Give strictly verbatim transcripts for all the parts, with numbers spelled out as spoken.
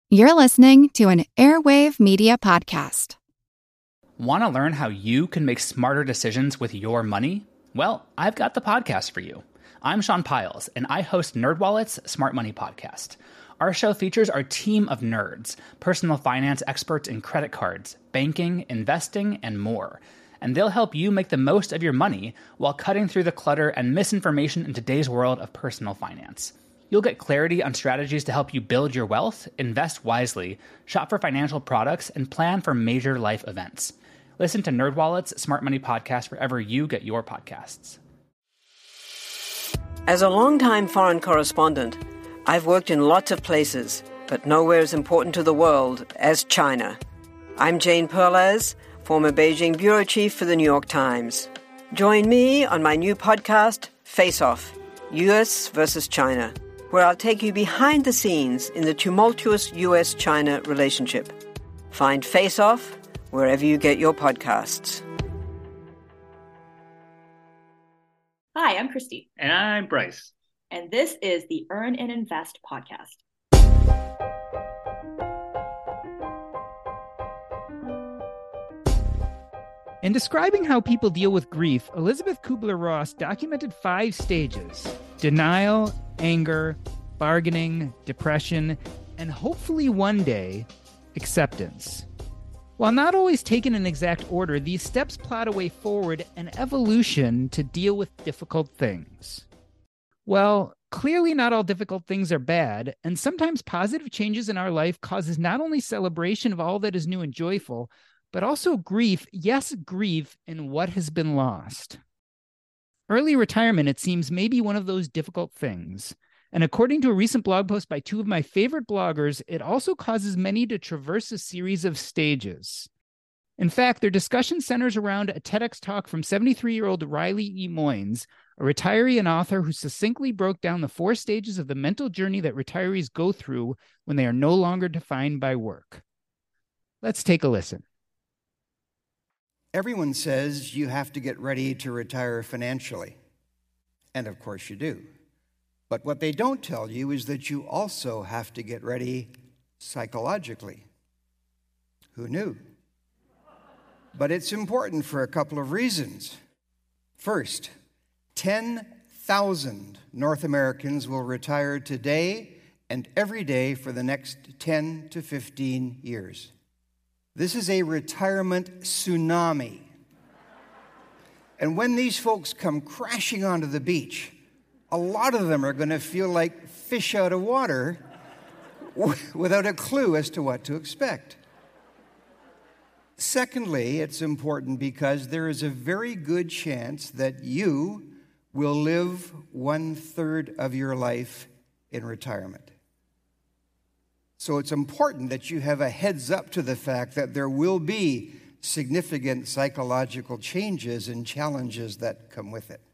You're listening to an Airwave Media Podcast. Want to learn how you can make smarter decisions with your money? Well, I've got the podcast for you. I'm Sean Piles, and I host NerdWallet's Smart Money Podcast. Our show features our team of nerds, personal finance experts in credit cards, banking, investing, and more. And they'll help you make the most of your money while cutting through the clutter and misinformation in today's world of personal finance. You'll get clarity on strategies to help you build your wealth, invest wisely, shop for financial products, and plan for major life events. Listen to NerdWallet's Smart Money Podcast wherever you get your podcasts. As a longtime foreign correspondent, I've worked in lots of places, but nowhere as important to the world as China. I'm Jane Perlez, former Beijing bureau chief for the New York Times. Join me on my new podcast, Face Off, U S versus China, where I'll take you behind the scenes in the tumultuous U S China relationship. Find Face Off wherever you get your podcasts. Hi, I'm Christy. And I'm Bryce. And this is the Earn and Invest podcast. In describing how people deal with grief, Elizabeth Kubler-Ross documented five stages: denial, anger, bargaining, depression, and hopefully one day, acceptance. While not always taken in exact order, these steps plot a way forward, an evolution to deal with difficult things. Well, clearly not all difficult things are bad, and sometimes positive changes in our life causes not only celebration of all that is new and joyful, but also grief, yes, grief in what has been lost. Early retirement, it seems, may be one of those difficult things. And according to a recent blog post by two of my favorite bloggers, it also causes many to traverse a series of stages. In fact, their discussion centers around a TEDx talk from seventy-three-year-old Riley E. Moynes, a retiree and author who succinctly broke down the four stages of the mental journey that retirees go through when they are no longer defined by work. Let's take a listen. Everyone says you have to get ready to retire financially. And of course you do. But what they don't tell you is that you also have to get ready psychologically. Who knew? But it's important for a couple of reasons. First, ten thousand North Americans will retire today and every day for the next ten to fifteen years. This is a retirement tsunami. And when these folks come crashing onto the beach, a lot of them are going to feel like fish out of water without a clue as to what to expect. Secondly, it's important because there is a very good chance that you will live one-third of your life in retirement. So it's important that you have a heads up to the fact that there will be significant psychological changes and challenges that come with it.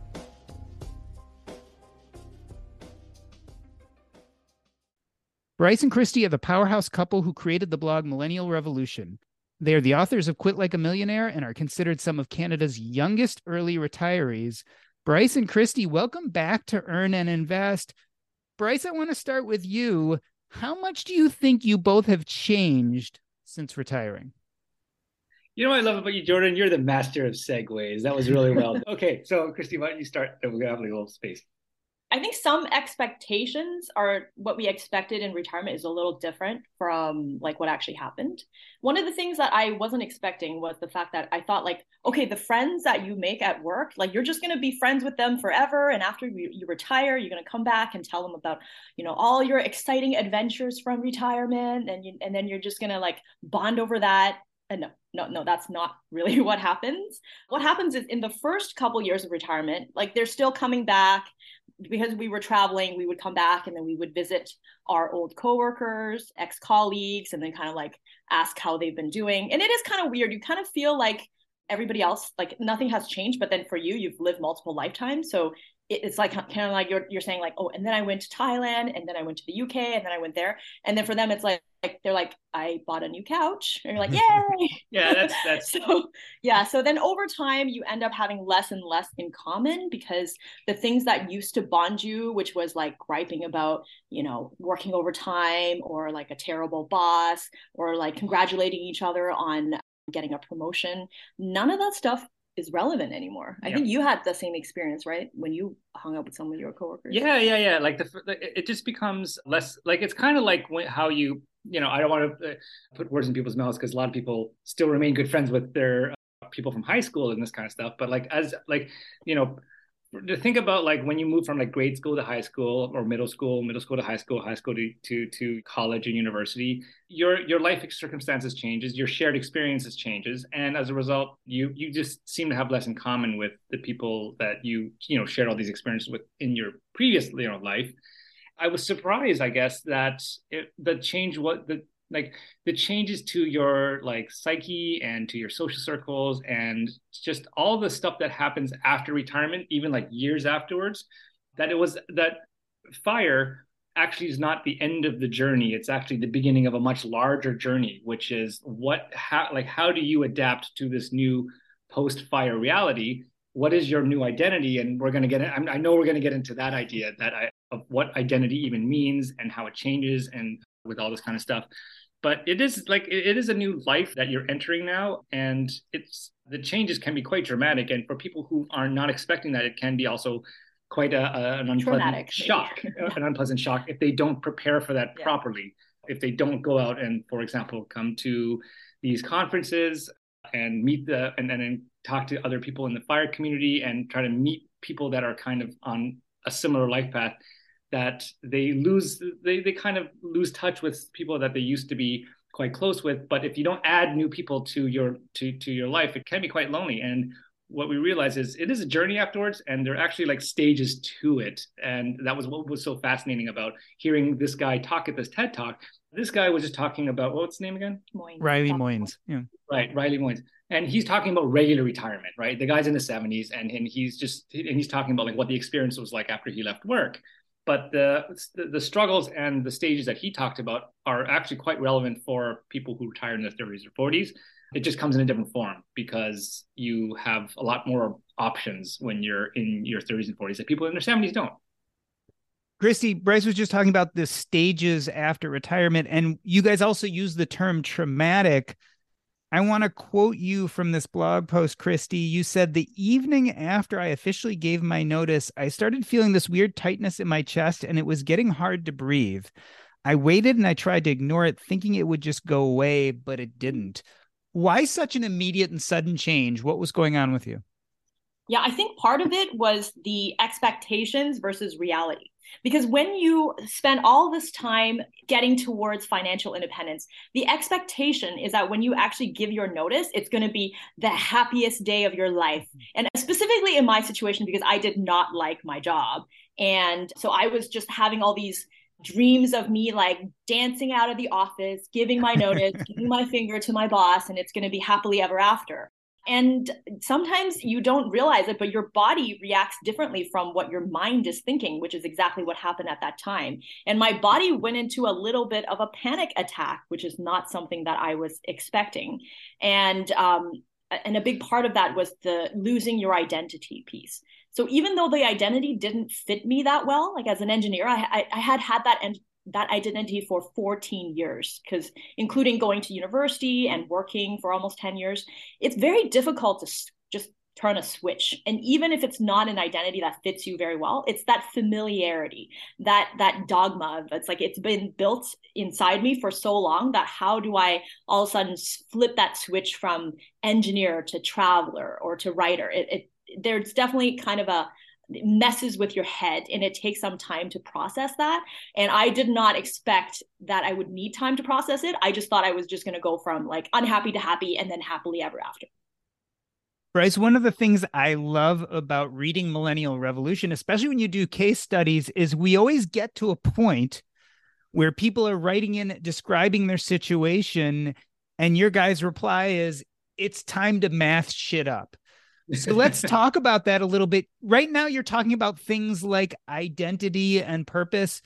Bryce and Christy are the powerhouse couple who created the blog Millennial Revolution. They are the authors of Quit Like a Millionaire and are considered some of Canada's youngest early retirees. Bryce and Christy, welcome back to Earn and Invest. Bryce, I want to start with you. How much do you think you both have changed since retiring? You know what I love about you, Jordan? You're the master of segues. That was really well. Okay, so Christy, why don't you start? We're going to have a little space. I think some expectations are what we expected in retirement is a little different from like what actually happened. One of the things that I wasn't expecting was the fact that I thought like, okay, the friends that you make at work, like you're just going to be friends with them forever. And after you, you retire, you're going to come back and tell them about, you know, all your exciting adventures from retirement. And you, and then you're just going to like bond over that. And no, no, no, that's not really what happens. What happens is in the first couple years of retirement, like they're still coming back. Because we were traveling, we would come back and then we would visit our old coworkers, ex-colleagues, and then kind of like ask how they've been doing. And it is kind of weird. You kind of feel like everybody else, like nothing has changed, but then for you, you've lived multiple lifetimes. So it's like kind of like you're you're saying like, oh, and then I went to Thailand, and then I went to the U K, and then I went there, and then for them it's like, like they're like, I bought a new couch, and you're like, yay. Yeah, that's that's so yeah. So then over time you end up having less and less in common, because the things that used to bond you, which was like griping about, you know, working overtime, or like a terrible boss, or like congratulating each other on getting a promotion, none of that stuff is relevant anymore. I yeah. think you had the same experience, right? When you hung out with some of your coworkers. Yeah, yeah, yeah. Like the, it just becomes less, like, it's kind of like when, how you, you know, I don't want to put words in people's mouths, because a lot of people still remain good friends with their uh, people from high school and this kind of stuff. But like, as like, you know, to think about like when you move from like grade school to high school, or middle school, middle school to high school, high school to, to, to college and university, your, your life circumstances changes, your shared experiences changes. And as a result, you, you just seem to have less in common with the people that you, you know, shared all these experiences with in your previous, you know, life. I was surprised, I guess, that it, the change, what the, like the changes to your like psyche and to your social circles, and just all the stuff that happens after retirement, even like years afterwards, that it was that FIRE actually is not the end of the journey. It's actually the beginning of a much larger journey, which is what, how, like, how do you adapt to this new post-FIRE reality? What is your new identity? And we're going to get, I know we're going to get into that idea that I, of what identity even means and how it changes, and with all this kind of stuff. But it is like, it is a new life that you're entering now. And it's, the changes can be quite dramatic. And for people who are not expecting that, it can be also quite a, a, an unpleasant Traumatic, shock, yeah. an unpleasant shock if they don't prepare for that yeah. properly. If they don't go out and, for example, come to these conferences and meet the, and then talk to other people in the FIRE community, and try to meet people that are kind of on a similar life path, that they lose, they, they kind of lose touch with people that they used to be quite close with. But if you don't add new people to your, to, to your life, it can be quite lonely. And what we realize is it is a journey afterwards, and there are actually like stages to it. And that was what was so fascinating about hearing this guy talk at this TED Talk. This guy was just talking about, what's his name again? Moynes. Riley Moynes. Yeah. Right, Riley Moynes. And he's talking about regular retirement, right? The guy's in his seventies, and, and he's just, and he's talking about like what the experience was like after he left work. But the, the the struggles and the stages that he talked about are actually quite relevant for people who retire in their thirties or forties. It just comes in a different form, because you have a lot more options when you're in your thirties and forties that people in their seventies don't. Christy, Bryce was just talking about the stages after retirement, and you guys also use the term traumatic. I want to quote you from this blog post, Christy. You said, the evening after I officially gave my notice, I started feeling this weird tightness in my chest, and it was getting hard to breathe. I waited and I tried to ignore it, thinking it would just go away, but it didn't. Why such an immediate and sudden change? What was going on with you? Yeah, I think part of it was the expectations versus reality. Because when you spend all this time getting towards financial independence, the expectation is that when you actually give your notice, it's going to be the happiest day of your life. And specifically in my situation, because I did not like my job. And so I was just having all these dreams of me like dancing out of the office, giving my notice, giving my finger to my boss, and it's going to be happily ever after. And sometimes you don't realize it, but your body reacts differently from what your mind is thinking, which is exactly what happened at that time. And my body went into a little bit of a panic attack, which is not something that I was expecting. And um, and a big part of that was the losing your identity piece. So even though the identity didn't fit me that well, like as an engineer, I, I, I had had that en- that identity for fourteen years, because including going to university and working for almost ten years, it's very difficult to s- just turn a switch. And even if it's not an identity that fits you very well, it's that familiarity, that that dogma. It's like it's been built inside me for so long that how do I all of a sudden flip that switch from engineer to traveler or to writer? It, it there's definitely kind of a messes with your head, and it takes some time to process that. And I did not expect that I would need time to process it. I just thought I was just going to go from like unhappy to happy and then happily ever after. Bryce, one of the things I love about reading Millennial Revolution, especially when you do case studies, is we always get to a point where people are writing in, describing their situation, and your guys' reply is, it's time to math shit up. So let's talk about that a little bit. Right now, you're talking about things like identity and purpose.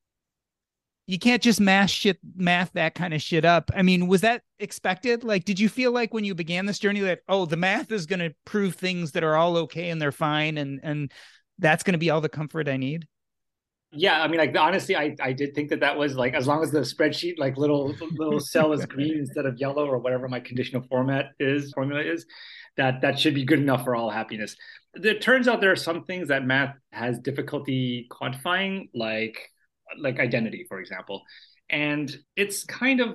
You can't just math shit, math that kind of shit up. I mean, was that expected? Like, did you feel like when you began this journey that, oh, the math is going to prove things that are all okay and they're fine, and and that's going to be all the comfort I need? Yeah, I mean, like honestly, I, I did think that that was like, as long as the spreadsheet like little little cell is green instead of yellow or whatever my conditional format is formula is, that that should be good enough for all happiness. It turns out there are some things that math has difficulty quantifying, like like identity, for example, and it's kind of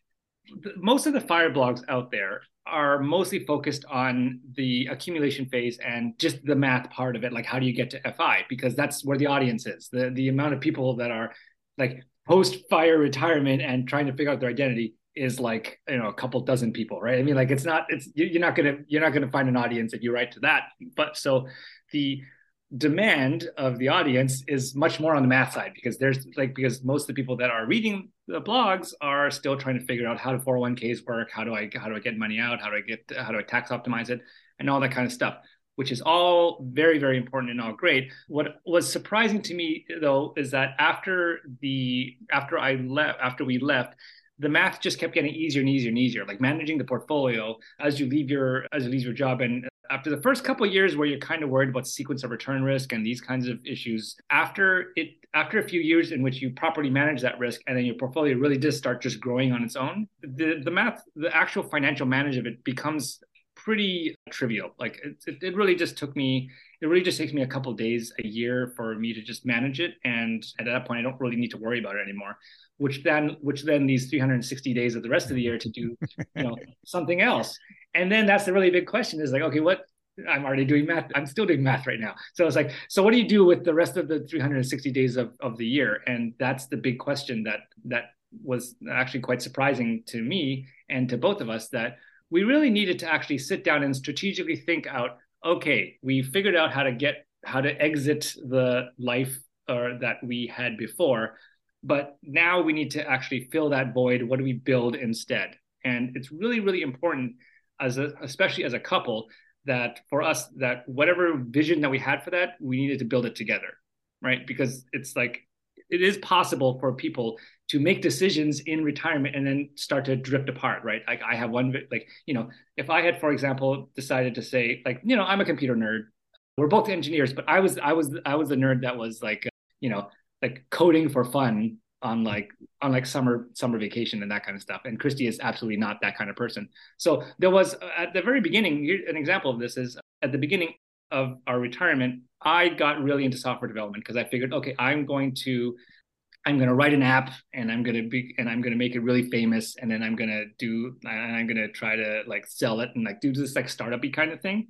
most of the fire blogs out there are mostly focused on the accumulation phase and just the math part of it. Like, how do you get to F I? Because that's where the audience is. The the amount of people that are like post-fire retirement and trying to figure out their identity is like, you know, a couple dozen people, right? I mean, like, it's not, it's, you're not going to, you're not going to find an audience if you write to that. But so the demand of the audience is much more on the math side, because there's like, because most of the people that are reading the blogs are still trying to figure out how do four oh one k's work, how do I how do I get money out, how do I get how do I tax optimize it, and all that kind of stuff, which is all very, very important and all great. What was surprising to me though is that after the after I left after we left, the math just kept getting easier and easier and easier. Like managing the portfolio as you leave your as you leave your job, and after the first couple of years where you're kind of worried about sequence of return risk and these kinds of issues, after it after a few years in which you properly manage that risk, and then your portfolio really does start just growing on its own, the the math, the actual financial management of it becomes pretty trivial. Like it, it really just took me, it really just takes me a couple of days a year for me to just manage it. And at that point, I don't really need to worry about it anymore, which then, which then leaves three hundred sixty days of the rest of the year to do, you know, something else. And then that's the really big question is like, okay, what, I'm already doing math. I'm still doing math right now. So it's like, so what do you do with the rest of the three hundred sixty days of, of the year? And that's the big question that, that was actually quite surprising to me and to both of us, that we really needed to actually sit down and strategically think out, okay, we figured out how to get, how to exit the life or that we had before, but now we need to actually fill that void. What do we build instead? And it's really, really important, as a, especially as a couple, that for us, that whatever vision that we had for that, we needed to build it together, right? Because it's like, it is possible for people to make decisions in retirement and then start to drift apart, right? Like I have one, like, you know, if I had, for example, decided to say like, you know, I'm a computer nerd, we're both engineers, but I was, I was, I was the nerd that was like, uh, you know, like coding for fun on like, on like summer, summer vacation and that kind of stuff. And Christy is absolutely not that kind of person. So there was uh, at the very beginning, an example of this is at the beginning of our retirement, I got really into software development because I figured, okay, I'm going to, I'm going to write an app and I'm going to be, and I'm going to make it really famous. And then I'm going to do, and I'm going to try to like sell it and like do this like startup-y kind of thing.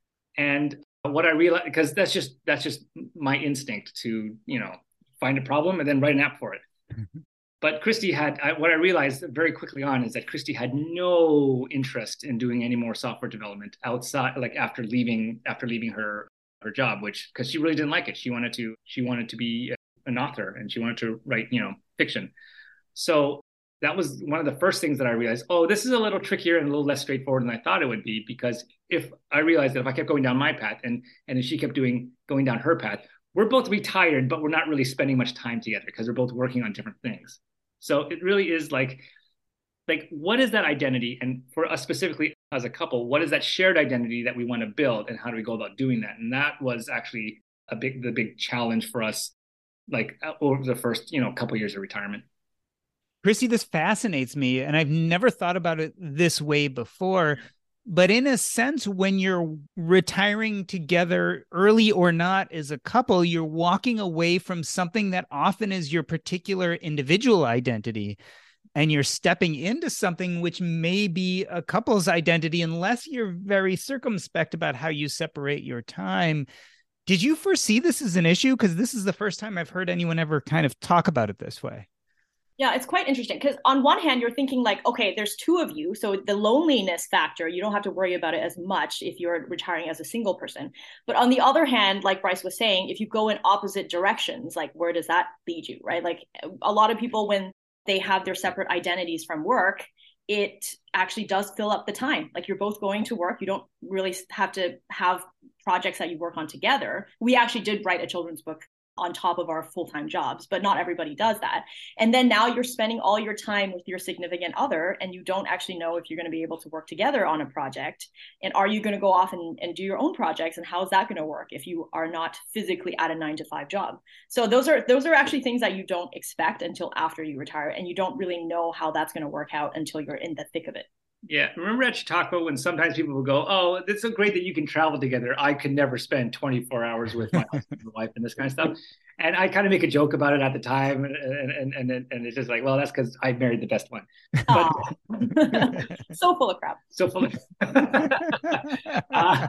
And what I realized, because that's just, that's just my instinct to, you know, find a problem and then write an app for it. But Christy had, I, what I realized very quickly on is that Christy had no interest in doing any more software development outside, like after leaving, after leaving her, her job, which, because she really didn't like it. She wanted to, she wanted to be an author and she wanted to write, you know, fiction. So that was one of the first things that I realized, oh, this is a little trickier and a little less straightforward than I thought it would be, because if I realized that if I kept going down my path and, and if she kept doing, going down her path, we're both retired, but we're not really spending much time together because we're both working on different things. So it really is like, like, what is that identity? And for us specifically as a couple, what is that shared identity that we want to build and how do we go about doing that? And that was actually a big, the big challenge for us, like over the first, you know, couple years of retirement. Christy, this fascinates me. And I've never thought about it this way before. But in a sense, when you're retiring together, early or not, as a couple, you're walking away from something that often is your particular individual identity. And you're stepping into something which may be a couple's identity, unless you're very circumspect about how you separate your time. Did you foresee this as an issue? Because this is the first time I've heard anyone ever kind of talk about it this way. Yeah, it's quite interesting because on one hand, you're thinking like, okay, there's two of you. So the loneliness factor, you don't have to worry about it as much if you're retiring as a single person. But on the other hand, like Bryce was saying, if you go in opposite directions, like where does that lead you, right? Like a lot of people, when they have their separate identities from work, it actually does fill up the time. Like you're both going to work. You don't really have to have projects that you work on together. We actually did write a children's book on top of our full-time jobs, but not everybody does that. And then now you're spending all your time with your significant other, and you don't actually know if you're going to be able to work together on a project. And are you going to go off and, and do your own projects? And how is that going to work if you are not physically at a nine to five job? So those are those are actually things that you don't expect until after you retire, and you don't really know how that's going to work out until you're in the thick of it. Yeah. Remember at Chautauqua when sometimes people will go, oh, it's so great that you can travel together. I could never spend twenty-four hours with my husband and wife and this kind of stuff. And I kind of make a joke about it at the time. And and and, and it's just like, well, that's because I married the best one. But, so full of crap. So full of uh,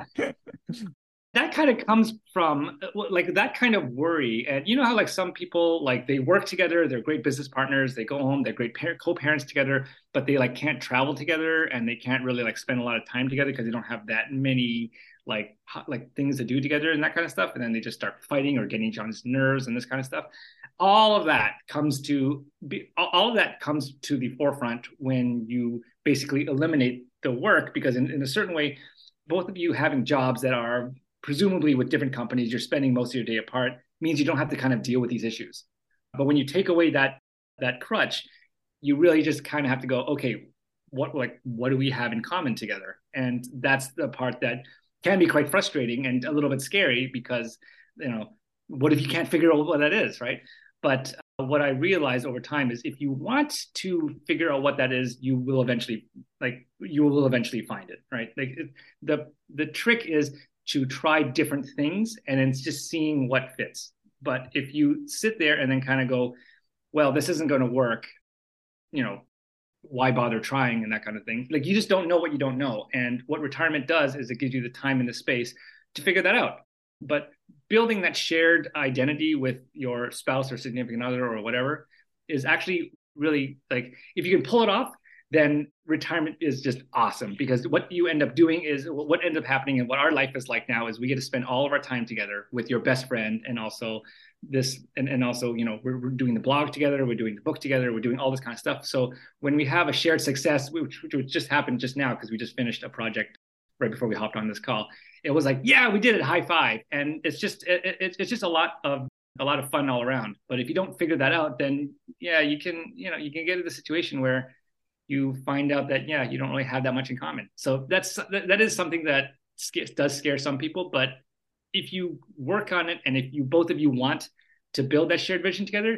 that kind of comes from like that kind of worry. And you know how like some people, like they work together, they're great business partners, they go home, they're great par- co-parents together, but they like can't travel together and they can't really like spend a lot of time together because they don't have that many like like things to do together and that kind of stuff. And then they just start fighting or getting each other's nerves and this kind of stuff. All of that comes to be, all of that comes to the forefront when you basically eliminate the work, because in, in a certain way, both of you having jobs that are presumably with different companies, you're spending most of your day apart, means you don't have to kind of deal with these issues. But when you take away that that crutch, you really just kind of have to go, okay, what like what do we have in common together? And that's the part that can be quite frustrating and a little bit scary, because, you know, what if you can't figure out what that is, right? But uh, what I realized over time is if you want to figure out what that is, you will eventually like you will eventually find it, right? Like it, the the trick is to try different things and it's just seeing what fits. But if you sit there and then kind of go, well, this isn't going to work, you know, why bother trying and that kind of thing? Like you just don't know what you don't know. And what retirement does is it gives you the time and the space to figure that out. But building that shared identity with your spouse or significant other or whatever is actually really like, if you can pull it off, then retirement is just awesome, because what you end up doing is what ends up happening and what our life is like now is we get to spend all of our time together with your best friend. And also this, and, and also, you know, we're, we're doing the blog together, we're doing the book together, we're doing all this kind of stuff. So when we have a shared success, which, which just happened just now, because we just finished a project right before we hopped on this call, it was like, yeah, we did it, high five. And it's just, it, it, it's just a lot of, a lot of fun all around. But if you don't figure that out, then yeah, you can, you know, you can get into the situation where you find out that, yeah, you don't really have that much in common. So that's, that, that is something that sc- does scare some people. But if you work on it, and if you, both of you want to build that shared vision together,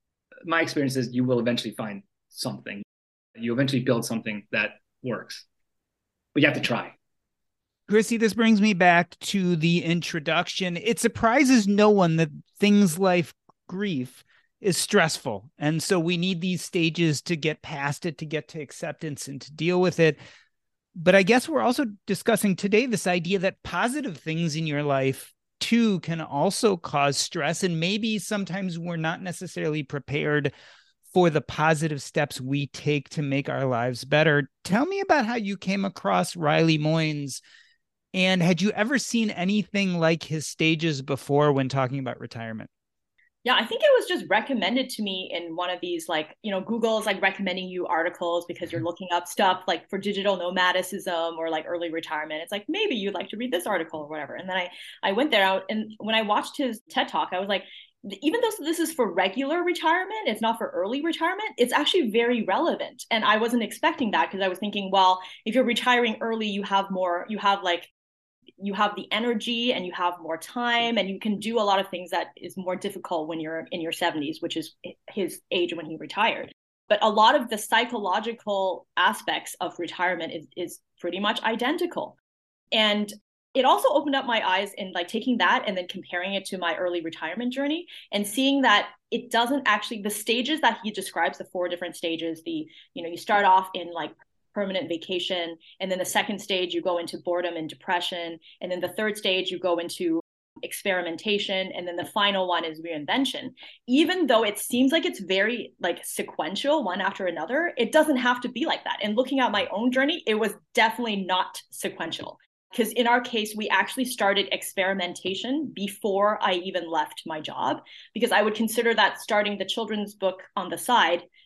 my experience is you will eventually find something. You eventually build something that works, but you have to try. Chrissy, this brings me back to the introduction. It surprises no one that things like grief is stressful. And so we need these stages to get past it, to get to acceptance and to deal with it. But I guess we're also discussing today this idea that positive things in your life too can also cause stress. And maybe sometimes we're not necessarily prepared for the positive steps we take to make our lives better. Tell me about how you came across Riley Moynes, and had you ever seen anything like his stages before when talking about retirement? Yeah, I think it was just recommended to me in one of these, like, you know, Google is like recommending you articles because you're looking up stuff like for digital nomadicism or like early retirement. It's like, maybe you'd like to read this article or whatever. And then I, I went there out, and when I watched his TED Talk, I was like, even though this is for regular retirement, it's not for early retirement, it's actually very relevant. And I wasn't expecting that, because I was thinking, well, if you're retiring early, you have more, you have like, you have the energy and you have more time, and you can do a lot of things that is more difficult when you're in your seventies, which is his age when he retired. But a lot of the psychological aspects of retirement is, is pretty much identical. And it also opened up my eyes in like taking that and then comparing it to my early retirement journey and seeing that it doesn't actually, the stages that he describes, the four different stages, the, you know, you start off in like permanent vacation. And then the second stage, you go into boredom and depression. And then the third stage, you go into experimentation. And then the final one is reinvention. Even though it seems like it's very like sequential, one after another, it doesn't have to be like that. And looking at my own journey, it was definitely not sequential. Because in our case, we actually started experimentation before I even left my job, because I would consider that starting the children's book on the side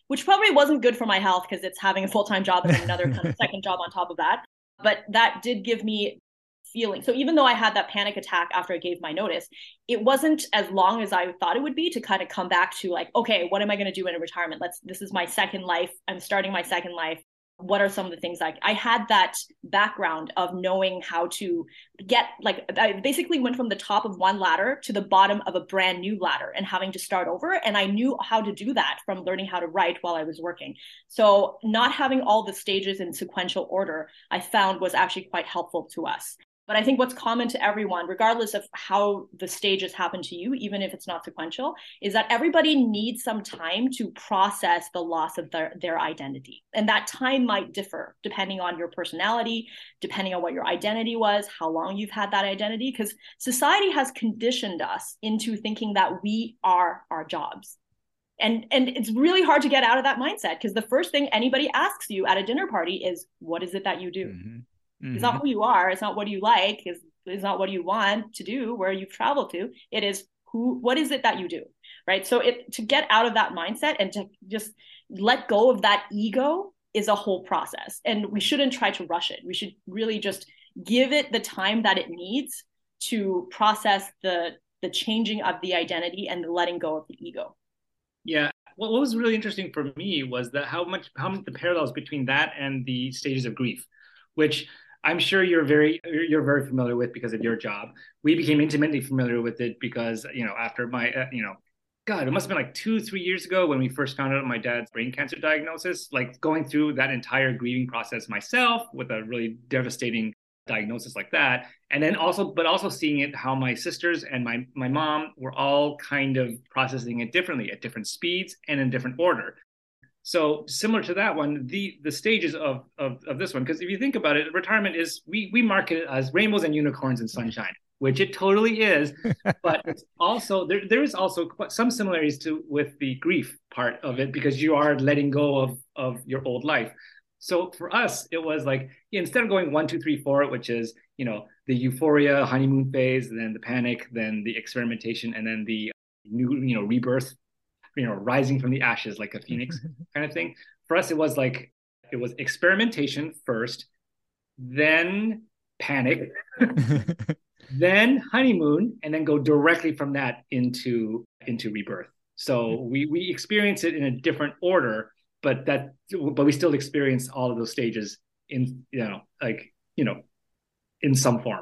which probably wasn't good for my health because it's having a full-time job and then another kind of second job on top of that. But that did give me feeling. So even though I had that panic attack after I gave my notice, it wasn't as long as I thought it would be to kind of come back to like, okay, what am I going to do in retirement? Let's, this is my second life. I'm starting my second life. What are some of the things like I had that background of knowing how to get, like, I basically went from the top of one ladder to the bottom of a brand new ladder and having to start over. And I knew how to do that from learning how to write while I was working. So not having all the stages in sequential order, I found was actually quite helpful to us. But I think what's common to everyone, regardless of how the stages happen to you, even if it's not sequential, is that everybody needs some time to process the loss of their, their identity. And that time might differ depending on your personality, depending on what your identity was, how long you've had that identity, because society has conditioned us into thinking that we are our jobs. And, and it's really hard to get out of that mindset because the first thing anybody asks you at a dinner party is, what is it that you do? Mm-hmm. Mm-hmm. It's not who you are. It's not what you like. It's, it's not what you want to do, where you've traveled to. It is who, what is it that you do, right? So it, to get out of that mindset and to just let go of that ego is a whole process. And we shouldn't try to rush it. We should really just give it the time that it needs to process the, the changing of the identity and the letting go of the ego. Yeah. What was really interesting for me was that how much, how much the parallels between that and the stages of grief, which I'm sure you're very you're very familiar with because of your job. We became intimately familiar with it because, you know, after my, uh, you know, God, it must have been like two, three years ago when we first found out my dad's brain cancer diagnosis, like going through that entire grieving process myself with a really devastating diagnosis like that. And then also, but also seeing it, how my sisters and my, my mom were all kind of processing it differently at different speeds and in different order. So similar to that one, the the stages of of, of this one, because if you think about it, retirement is, we we market it as rainbows and unicorns and sunshine, which it totally is. But it's also, there there is also some similarities to with the grief part of it, because you are letting go of of your old life. So for us, it was like, instead of going one, two, three, four, which is, you know, the euphoria, honeymoon phase, then the panic, then the experimentation, and then the new, you know, rebirth, you know, rising from the ashes like a phoenix kind of thing. For us, it was like, it was experimentation first, then panic, then honeymoon, and then go directly from that into, into rebirth. So we, we experience it in a different order, but that, but we still experience all of those stages in, you know, like, you know, in some form.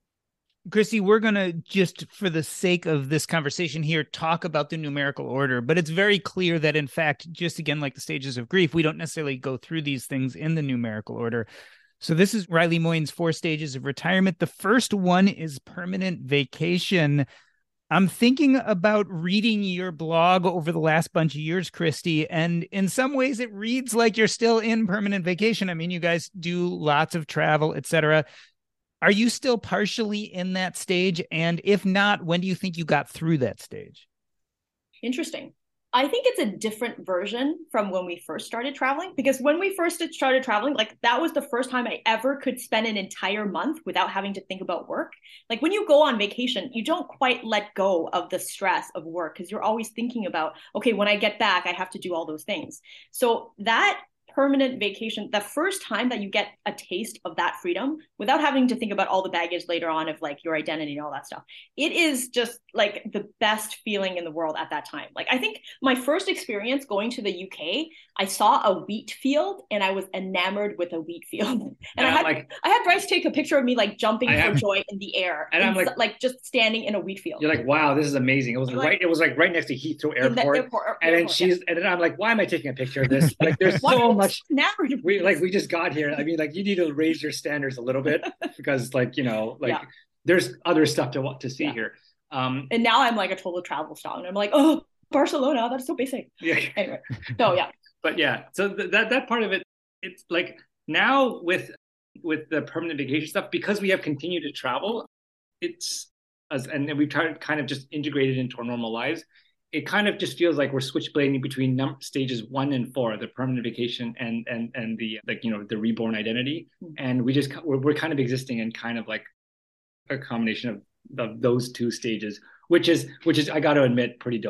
Christy, we're going to, just for the sake of this conversation here, talk about the numerical order, but it's very clear that, in fact, just again, like the stages of grief, we don't necessarily go through these things in the numerical order. So this is Riley Moyen's four stages of retirement. The first one is permanent vacation. I'm thinking about reading your blog over the last bunch of years, Christy, and in some ways it reads like you're still in permanent vacation. I mean, you guys do lots of travel, et cetera. Are you still partially in that stage? And if not, when do you think you got through that stage? Interesting. I think it's a different version from when we first started traveling, because when we first started traveling, like that was the first time I ever could spend an entire month without having to think about work. Like when you go on vacation, you don't quite let go of the stress of work because you're always thinking about, okay, when I get back, I have to do all those things. So that permanent vacation, the first time that you get a taste of that freedom without having to think about all the baggage later on of like your identity and all that stuff, it is just like the best feeling in the world at that time. Like I think my first experience going to the U K, I saw a wheat field and I was enamored with a wheat field. And yeah, I had like, I had Bryce take a picture of me like jumping I for have, joy in the air, and I'm like, like just standing in a wheat field. You're like, wow, this is amazing. It was like, right. It was like right next to Heathrow Airport, the airport and then she's, yeah. and then I'm like, why am I taking a picture of this? Like, there's so much. We like we just got here. I mean, like you need to raise your standards a little bit because, like, you know, like yeah. there's other stuff to want to see yeah. here. Um, and now I'm like a total travel star, and I'm like, oh, Barcelona, that's so basic. Yeah. Anyway, so yeah. But yeah, so th- that that part of it, it's like now with with the permanent vacation stuff, because we have continued to travel, it's as and we've tried kind of just integrated into our normal lives. It kind of just feels like we're switchblading between num- stages one and four, the permanent vacation and and and the like you know the reborn identity, and we just we're, we're kind of existing in kind of like a combination of, of those two stages, which is which is I got to admit pretty dope.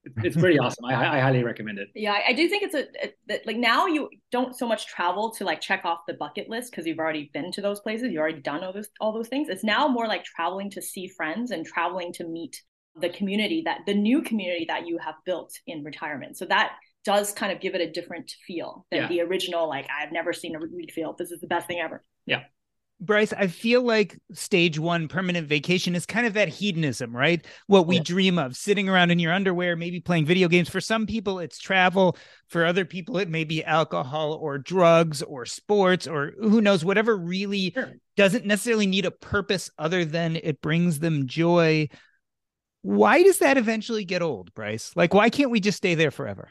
It's pretty awesome. I, I highly recommend it. Yeah, I, I do think it's a, a like now you don't so much travel to like check off the bucket list because you've already been to those places, you've already done all those all those things. It's now more like traveling to see friends and traveling to meet the community that the new community that you have built in retirement. So that does kind of give it a different feel than yeah. the original. Like, I've never seen a read feel. This is the best thing ever. Yeah. Bryce, I feel like stage one permanent vacation is kind of that hedonism, right? What we yeah. dream of, sitting around in your underwear, maybe playing video games. For some people, it's travel. For other people, it may be alcohol or drugs or sports or who knows, whatever really sure. doesn't necessarily need a purpose other than it brings them joy. Why does that eventually get old, Bryce? Like, why can't we just stay there forever?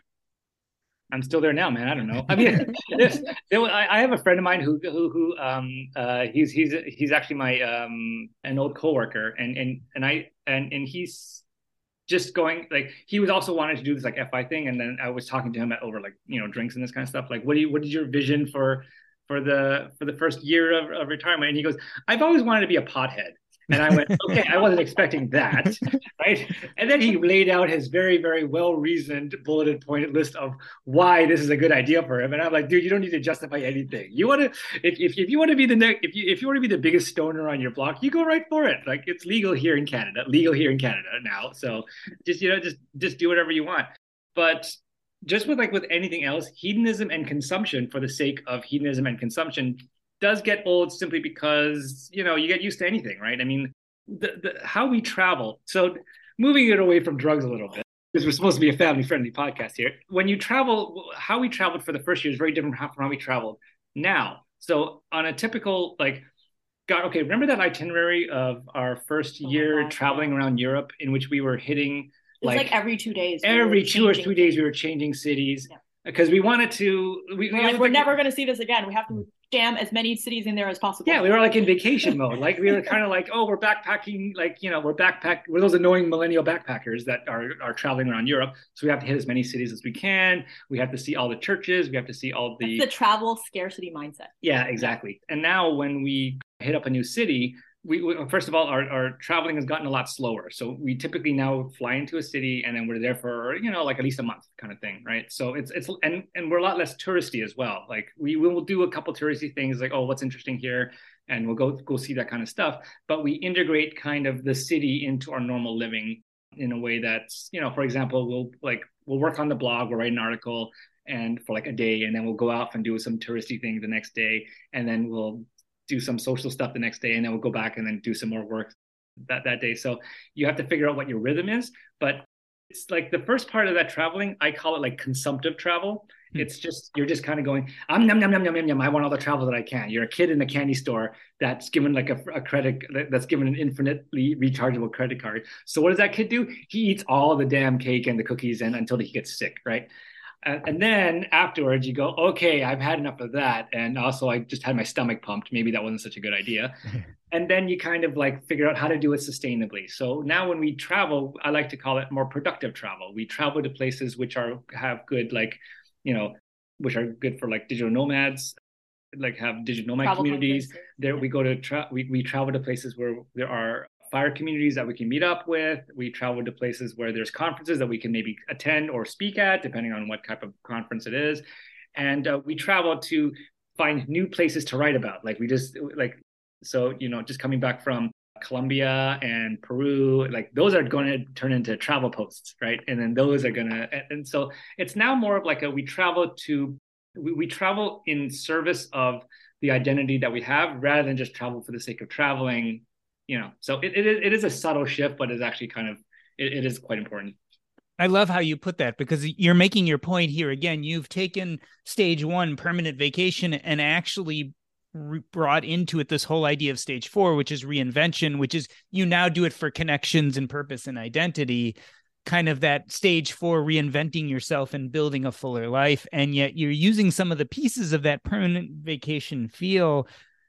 I'm still there now, man. I don't know. I mean, there's, there, I have a friend of mine who, who, who, um, uh, he's, he's, he's actually my, um, an old coworker, and, and, and I, and, and he's just going, like, he was also wanting to do this like F I thing. And then I was talking to him at over like, you know, drinks and this kind of stuff. Like, what do you, what is your vision for, for the, for the first year of, of retirement? And he goes, I've always wanted to be a pothead. And I went, okay, I wasn't expecting that, right? And then he laid out his very, very well-reasoned, bulleted point list of why this is a good idea for him. And I'm like, dude, you don't need to justify anything. You want to, if, if if you want to be the next, if you if you want to be the biggest stoner on your block, you go right for it. Like, it's legal here in Canada, legal here in Canada now. So just, you know, just just do whatever you want. But just with like with anything else, hedonism and consumption for the sake of hedonism and consumption does get old simply because, you know, you get used to anything, right? I mean, the, the how we travel. So moving it away from drugs a little bit, because we're supposed to be a family-friendly podcast here. When you travel, how we traveled for the first year is very different from how we traveled now. So on a typical, like, God, okay, remember that itinerary of our first year oh God, traveling yeah. around Europe in which we were hitting like, like every two days. Every we two or three days we were changing cities yeah. because we wanted to. We, we're we like, we're never going to see this again. We have to jam as many cities in there as possible. Yeah, we were like in vacation mode. Like we were kind of like, oh, we're backpacking. Like, you know, we're backpack. We're those annoying millennial backpackers that are are traveling around Europe. So we have to hit as many cities as we can. We have to see all the churches. We have to see all the That's the travel scarcity mindset. Yeah, exactly. And now when we hit up a new city, we, we first of all, our, our traveling has gotten a lot slower. So we typically now fly into a city and then we're there for, you know, like at least a month kind of thing, right? So it's, it's and, and we're a lot less touristy as well. Like we will do a couple touristy things like, oh, what's interesting here? And we'll go, go see that kind of stuff. But we integrate kind of the city into our normal living in a way that's, you know, for example, we'll like, we'll work on the blog, we'll write an article and for like a day, and then we'll go out and do some touristy thing the next day. And then we'll do some social stuff the next day, and then we'll go back and then do some more work that, that day. So you have to figure out what your rhythm is. But it's like the first part of that traveling, I call it like consumptive travel. Mm-hmm. It's just, you're just kind of going, I'm num, num, num, num, num, num. I want all the travel that I can. You're a kid in a candy store that's given like a, a credit, that's given an infinitely rechargeable credit card. So what does that kid do? He eats all the damn cake and the cookies and until he gets sick, right? And then afterwards you go, okay, I've had enough of that. And also I just had my stomach pumped. Maybe that wasn't such a good idea. And then you kind of like figure out how to do it sustainably. So now when we travel, I like to call it more productive travel. We travel to places which are have good, like, you know, which are good for like digital nomads, like have digital nomad travel communities. Places. There we go to, tra- we, we travel to places where there are fire communities that we can meet up with. We travel to places where there's conferences that we can maybe attend or speak at, depending on what type of conference it is. And uh, we travel to find new places to write about. Like we just like, so, you know, just coming back from Colombia and Peru, like those are going to turn into travel posts, right? And then those are going to, and, and so it's now more of like a, we travel to, we, we travel in service of the identity that we have rather than just travel for the sake of traveling. You know, so it, it, it is a subtle shift, but it's actually kind of, it, it is quite important. I love how you put that because you're making your point here. Again, you've taken stage one, permanent vacation, and actually re- brought into it this whole idea of stage four, which is reinvention, which is you now do it for connections and purpose and identity, kind of that stage four, reinventing yourself and building a fuller life. And yet you're using some of the pieces of that permanent vacation feel.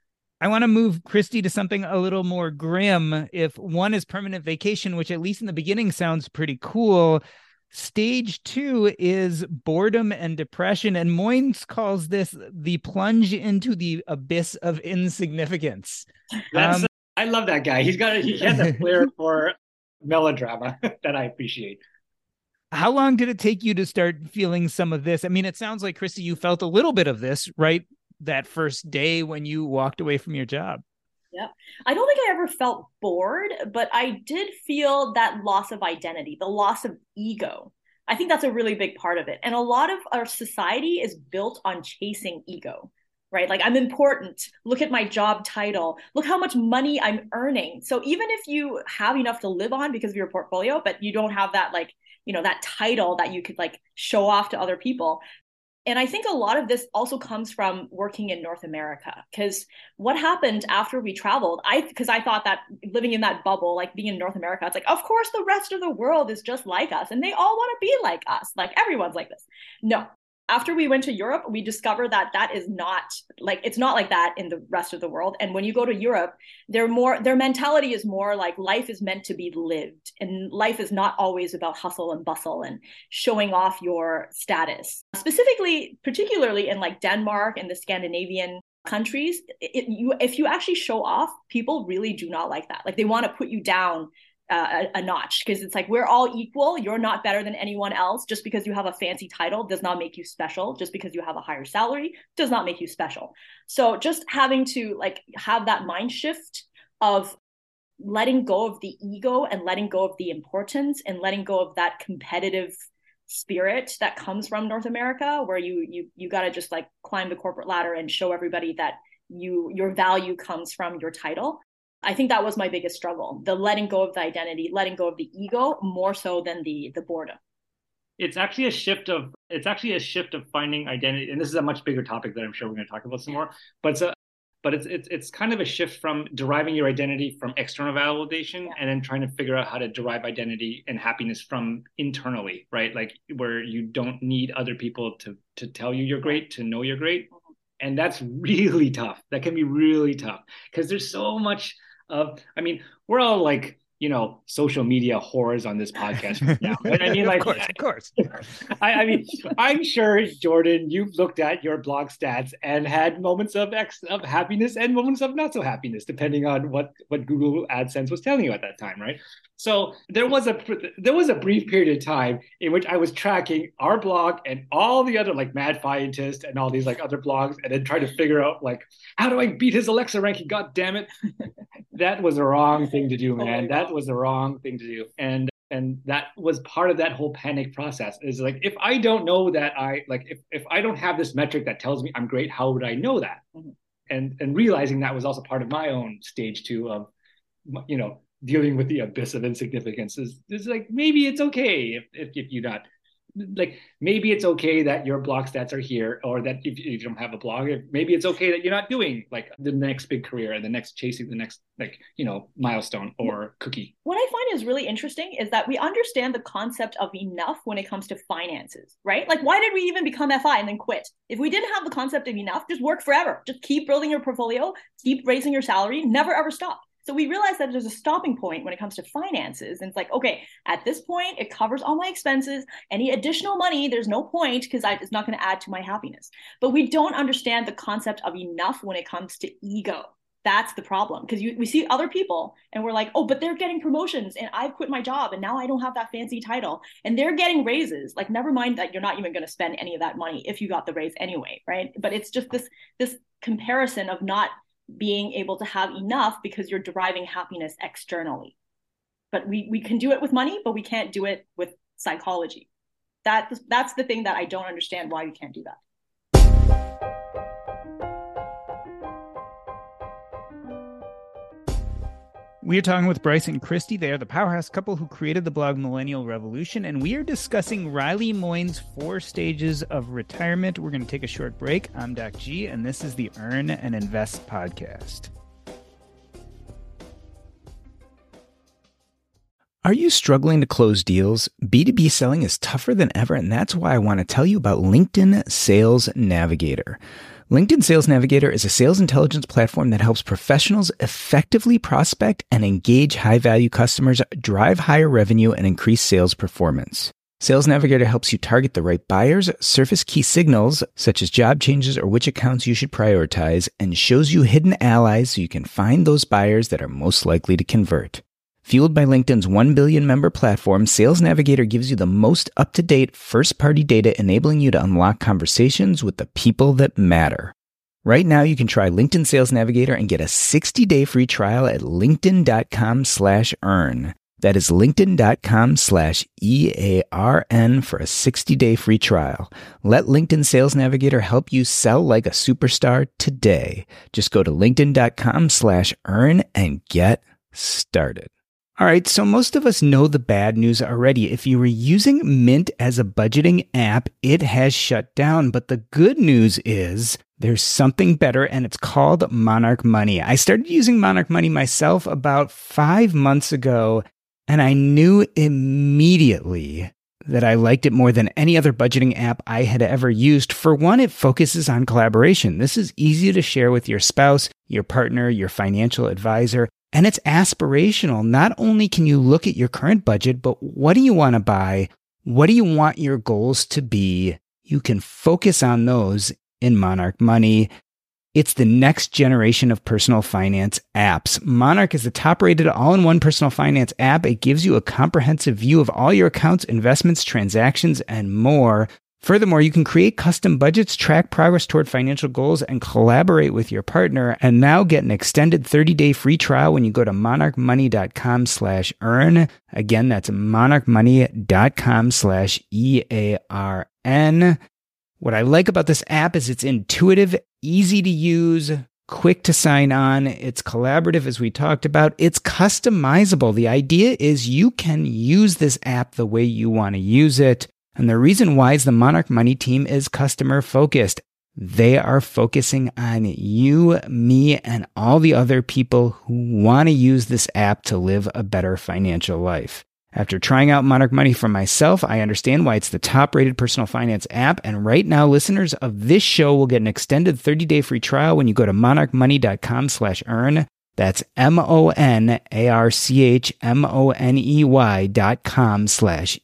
I want to move Christy to something a little more grim. If one is permanent vacation, which at least in the beginning sounds pretty cool, stage two is boredom and depression. And Moines calls this the plunge into the abyss of insignificance. That's, um, I love that guy. He's got, he has a flair for melodrama that I appreciate. How long did it take you to start feeling some of this? I mean, it sounds like, Christy, you felt a little bit of this, right? That first day when you walked away from your job. Yeah. I don't think I ever felt bored, but I did feel that loss of identity, the loss of ego. I think that's a really big part of it. And a lot of our society is built on chasing ego, right? Like, I'm important. Look at my job title. Look how much money I'm earning. So even if you have enough to live on because of your portfolio, but you don't have that, like, you know, that title that you could like show off to other people. And I think a lot of this also comes from working in North America, because what happened after we traveled, I because I thought that living in that bubble, like being in North America, it's like, of course, the rest of the world is just like us and they all want to be like us. Like, everyone's like this. No. After we went to Europe, we discovered that that is not like, it's not like that in the rest of the world. And when you go to Europe, they're more, their mentality is more like life is meant to be lived. And life is not always about hustle and bustle and showing off your status. Specifically, particularly in like Denmark and the Scandinavian countries, it, you, if you actually show off, people really do not like that. Like, they want to put you down Uh, a, a notch, because it's like, we're all equal. You're not better than anyone else. Just because you have a fancy title does not make you special. Just because you have a higher salary does not make you special. So just having to like have that mind shift of letting go of the ego and letting go of the importance and letting go of that competitive spirit that comes from North America, where you you you got to just like climb the corporate ladder and show everybody that you your value comes from your title. I think that was my biggest struggle, the letting go of the identity, letting go of the ego, more so than the the boredom. It's actually a shift of, it's actually a shift of finding identity. And this is a much bigger topic that I'm sure we're going to talk about some more, but it's a, but it's, it's, it's kind of a shift from deriving your identity from external validation, yeah, and then trying to figure out how to derive identity and happiness from internally, right? Like, where you don't need other people to, to tell you you're great, to know you're great. And that's really tough. That can be really tough, because there's so much of, I mean, we're all like, you know, social media whores on this podcast right now. Right? I mean, like, of course, of course. I, I mean, I'm sure, Jordan, you've looked at your blog stats and had moments of ex, of happiness and moments of not so happiness, depending on what, what Google AdSense was telling you at that time, right? So there was a there was a brief period of time in which I was tracking our blog and all the other, like, Mad Fientist and all these like other blogs, and then trying to figure out, like, how do I beat his Alexa ranking? God damn it. That was the wrong thing to do, man. That was the wrong thing to do. And and that was part of that whole panic process, is like, if I don't know that I like, if, if I don't have this metric that tells me I'm great, how would I know that? Mm-hmm. And and realizing that was also part of my own stage two of, you know, dealing with the abyss of insignificance. Is, is like, maybe it's okay if, if, if you're not, like, maybe it's okay that your blog stats are here, or that if, if you don't have a blog, maybe it's okay that you're not doing like the next big career and the next chasing the next, like, you know, milestone or cookie. What I find is really interesting is that we understand the concept of enough when it comes to finances, right? Like, why did we even become F I and then quit? If we didn't have the concept of enough, just work forever. Just keep building your portfolio, keep raising your salary, never ever stop. So we realized that there's a stopping point when it comes to finances. And it's like, okay, at this point, it covers all my expenses. Any additional money, there's no point, because it's not going to add to my happiness. But we don't understand the concept of enough when it comes to ego. That's the problem, because we see other people and we're like, oh, but they're getting promotions and I've quit my job and now I don't have that fancy title and they're getting raises. Like, never mind that you're not even going to spend any of that money if you got the raise anyway, right? But it's just this, this comparison of not being able to have enough because you're deriving happiness externally. But we we can do it with money, but we can't do it with psychology. That that's the thing that I don't understand, why we can't do that. We are talking with Bryce and Christy. They are the powerhouse couple who created the blog Millennial Revolution, and we are discussing Riley Moyne's four stages of retirement. We're going to take a short break. I'm Doc G, and this is the Earn and Invest podcast. Are you struggling to close deals? B two B selling is tougher than ever, and that's why I want to tell you about LinkedIn Sales Navigator. LinkedIn Sales Navigator is a sales intelligence platform that helps professionals effectively prospect and engage high-value customers, drive higher revenue, and increase sales performance. Sales Navigator helps you target the right buyers, surface key signals, such as job changes or which accounts you should prioritize, and shows you hidden allies so you can find those buyers that are most likely to convert. Fueled by LinkedIn's one billion member platform, Sales Navigator gives you the most up-to-date first-party data, enabling you to unlock conversations with the people that matter. Right now, you can try LinkedIn Sales Navigator and get a sixty-day free trial at linkedin.com slash earn. That is linkedin.com slash E-A-R-N for a sixty-day free trial. Let LinkedIn Sales Navigator help you sell like a superstar today. Just go to linkedin.com slash earn and get started. All right, so most of us know the bad news already. If you were using Mint as a budgeting app, it has shut down. But the good news is there's something better, and it's called Monarch Money. I started using Monarch Money myself about five months ago, and I knew immediately that I liked it more than any other budgeting app I had ever used. For one, it focuses on collaboration. This is easy to share with your spouse, your partner, your financial advisor. And it's aspirational. Not only can you look at your current budget, but what do you want to buy? What do you want your goals to be? You can focus on those in Monarch Money. It's the next generation of personal finance apps. Monarch is the top-rated all-in-one personal finance app. It gives you a comprehensive view of all your accounts, investments, transactions, and more. Furthermore, you can create custom budgets, track progress toward financial goals, and collaborate with your partner. And now get an extended thirty-day free trial when you go to monarchmoney.com slash earn. Again, that's monarchmoney.com slash E-A-R-N. What I like about this app is it's intuitive, easy to use, quick to sign on. It's collaborative, as we talked about. It's customizable. The idea is you can use this app the way you want to use it. And the reason why is the Monarch Money team is customer focused. They are focusing on you, me, and all the other people who want to use this app to live a better financial life. After trying out Monarch Money for myself, I understand why it's the top-rated personal finance app. And right now, listeners of this show will get an extended thirty-day free trial when you go to monarchmoney.com slash earn. That's M-O-N-A-R-C-H-M-O-N-E-Y dot com slash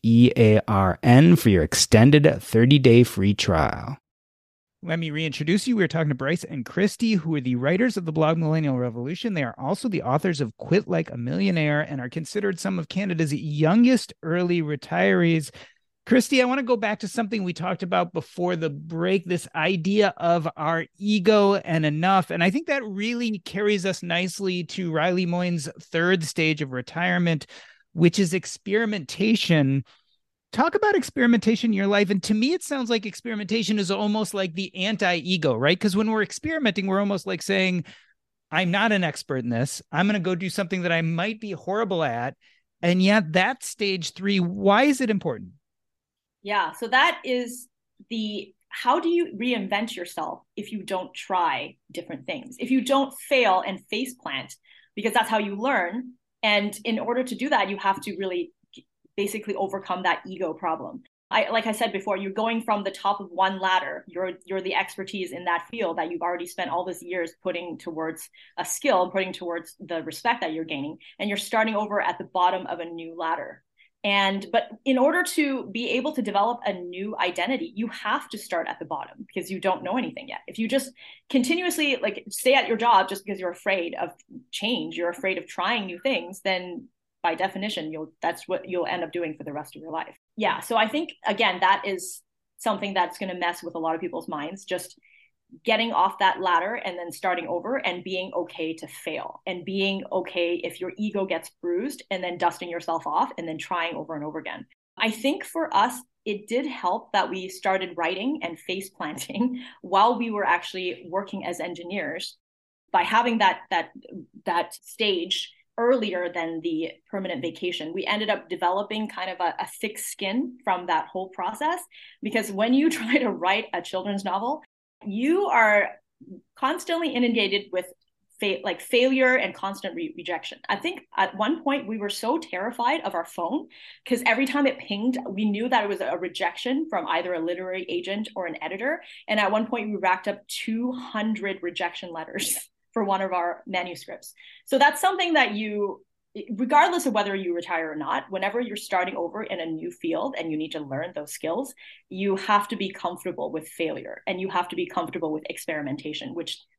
E-A-R-N for your extended thirty-day free trial. Let me reintroduce you. We were talking to Bryce and Christy, who are the writers of the blog Millennial Revolution. They are also the authors of Quit Like a Millionaire and are considered some of Canada's youngest early retirees. Christy, I want to go back to something we talked about before the break, this idea of our ego and enough. And I think that really carries us nicely to Riley Moyne's third stage of retirement, which is experimentation. Talk about experimentation in your life. And to me, it sounds like experimentation is almost like the anti-ego, right? Because when we're experimenting, we're almost like saying, I'm not an expert in this. I'm going to go do something that I might be horrible at. And yet that's stage three. Why is it important? Yeah, so that is the, how do you reinvent yourself if you don't try different things? If you don't fail and face plant, because that's how you learn. And in order to do that, you have to really basically overcome that ego problem. I, like I said before, you're going from the top of one ladder. You're you're the expertise in that field that you've already spent all these years putting towards a skill, putting towards the respect that you're gaining. And you're starting over at the bottom of a new ladder. And but in order to be able to develop a new identity, you have to start at the bottom because you don't know anything yet. If you just continuously like stay at your job just because you're afraid of change, you're afraid of trying new things, then by definition, you'll that's what you'll end up doing for the rest of your life. Yeah. So I think, again, that is something that's going to mess with a lot of people's minds, just getting off that ladder and then starting over and being okay to fail and being okay if your ego gets bruised and then dusting yourself off and then trying over and over again. I think for us, it did help that we started writing and face planting while we were actually working as engineers by having that that that stage earlier than the permanent vacation. We ended up developing kind of a, a thick skin from that whole process, because when you try to write a children's novel, you are constantly inundated with fa- like failure and constant re- rejection. I think at one point we were so terrified of our phone because every time it pinged, we knew that it was a rejection from either a literary agent or an editor. And at one point we racked up two hundred rejection letters for one of our manuscripts. So that's something that you, regardless of whether you retire or not, whenever you're starting over in a new field and you need to learn those skills, you have to be comfortable with failure and you have to be comfortable with experimentation, which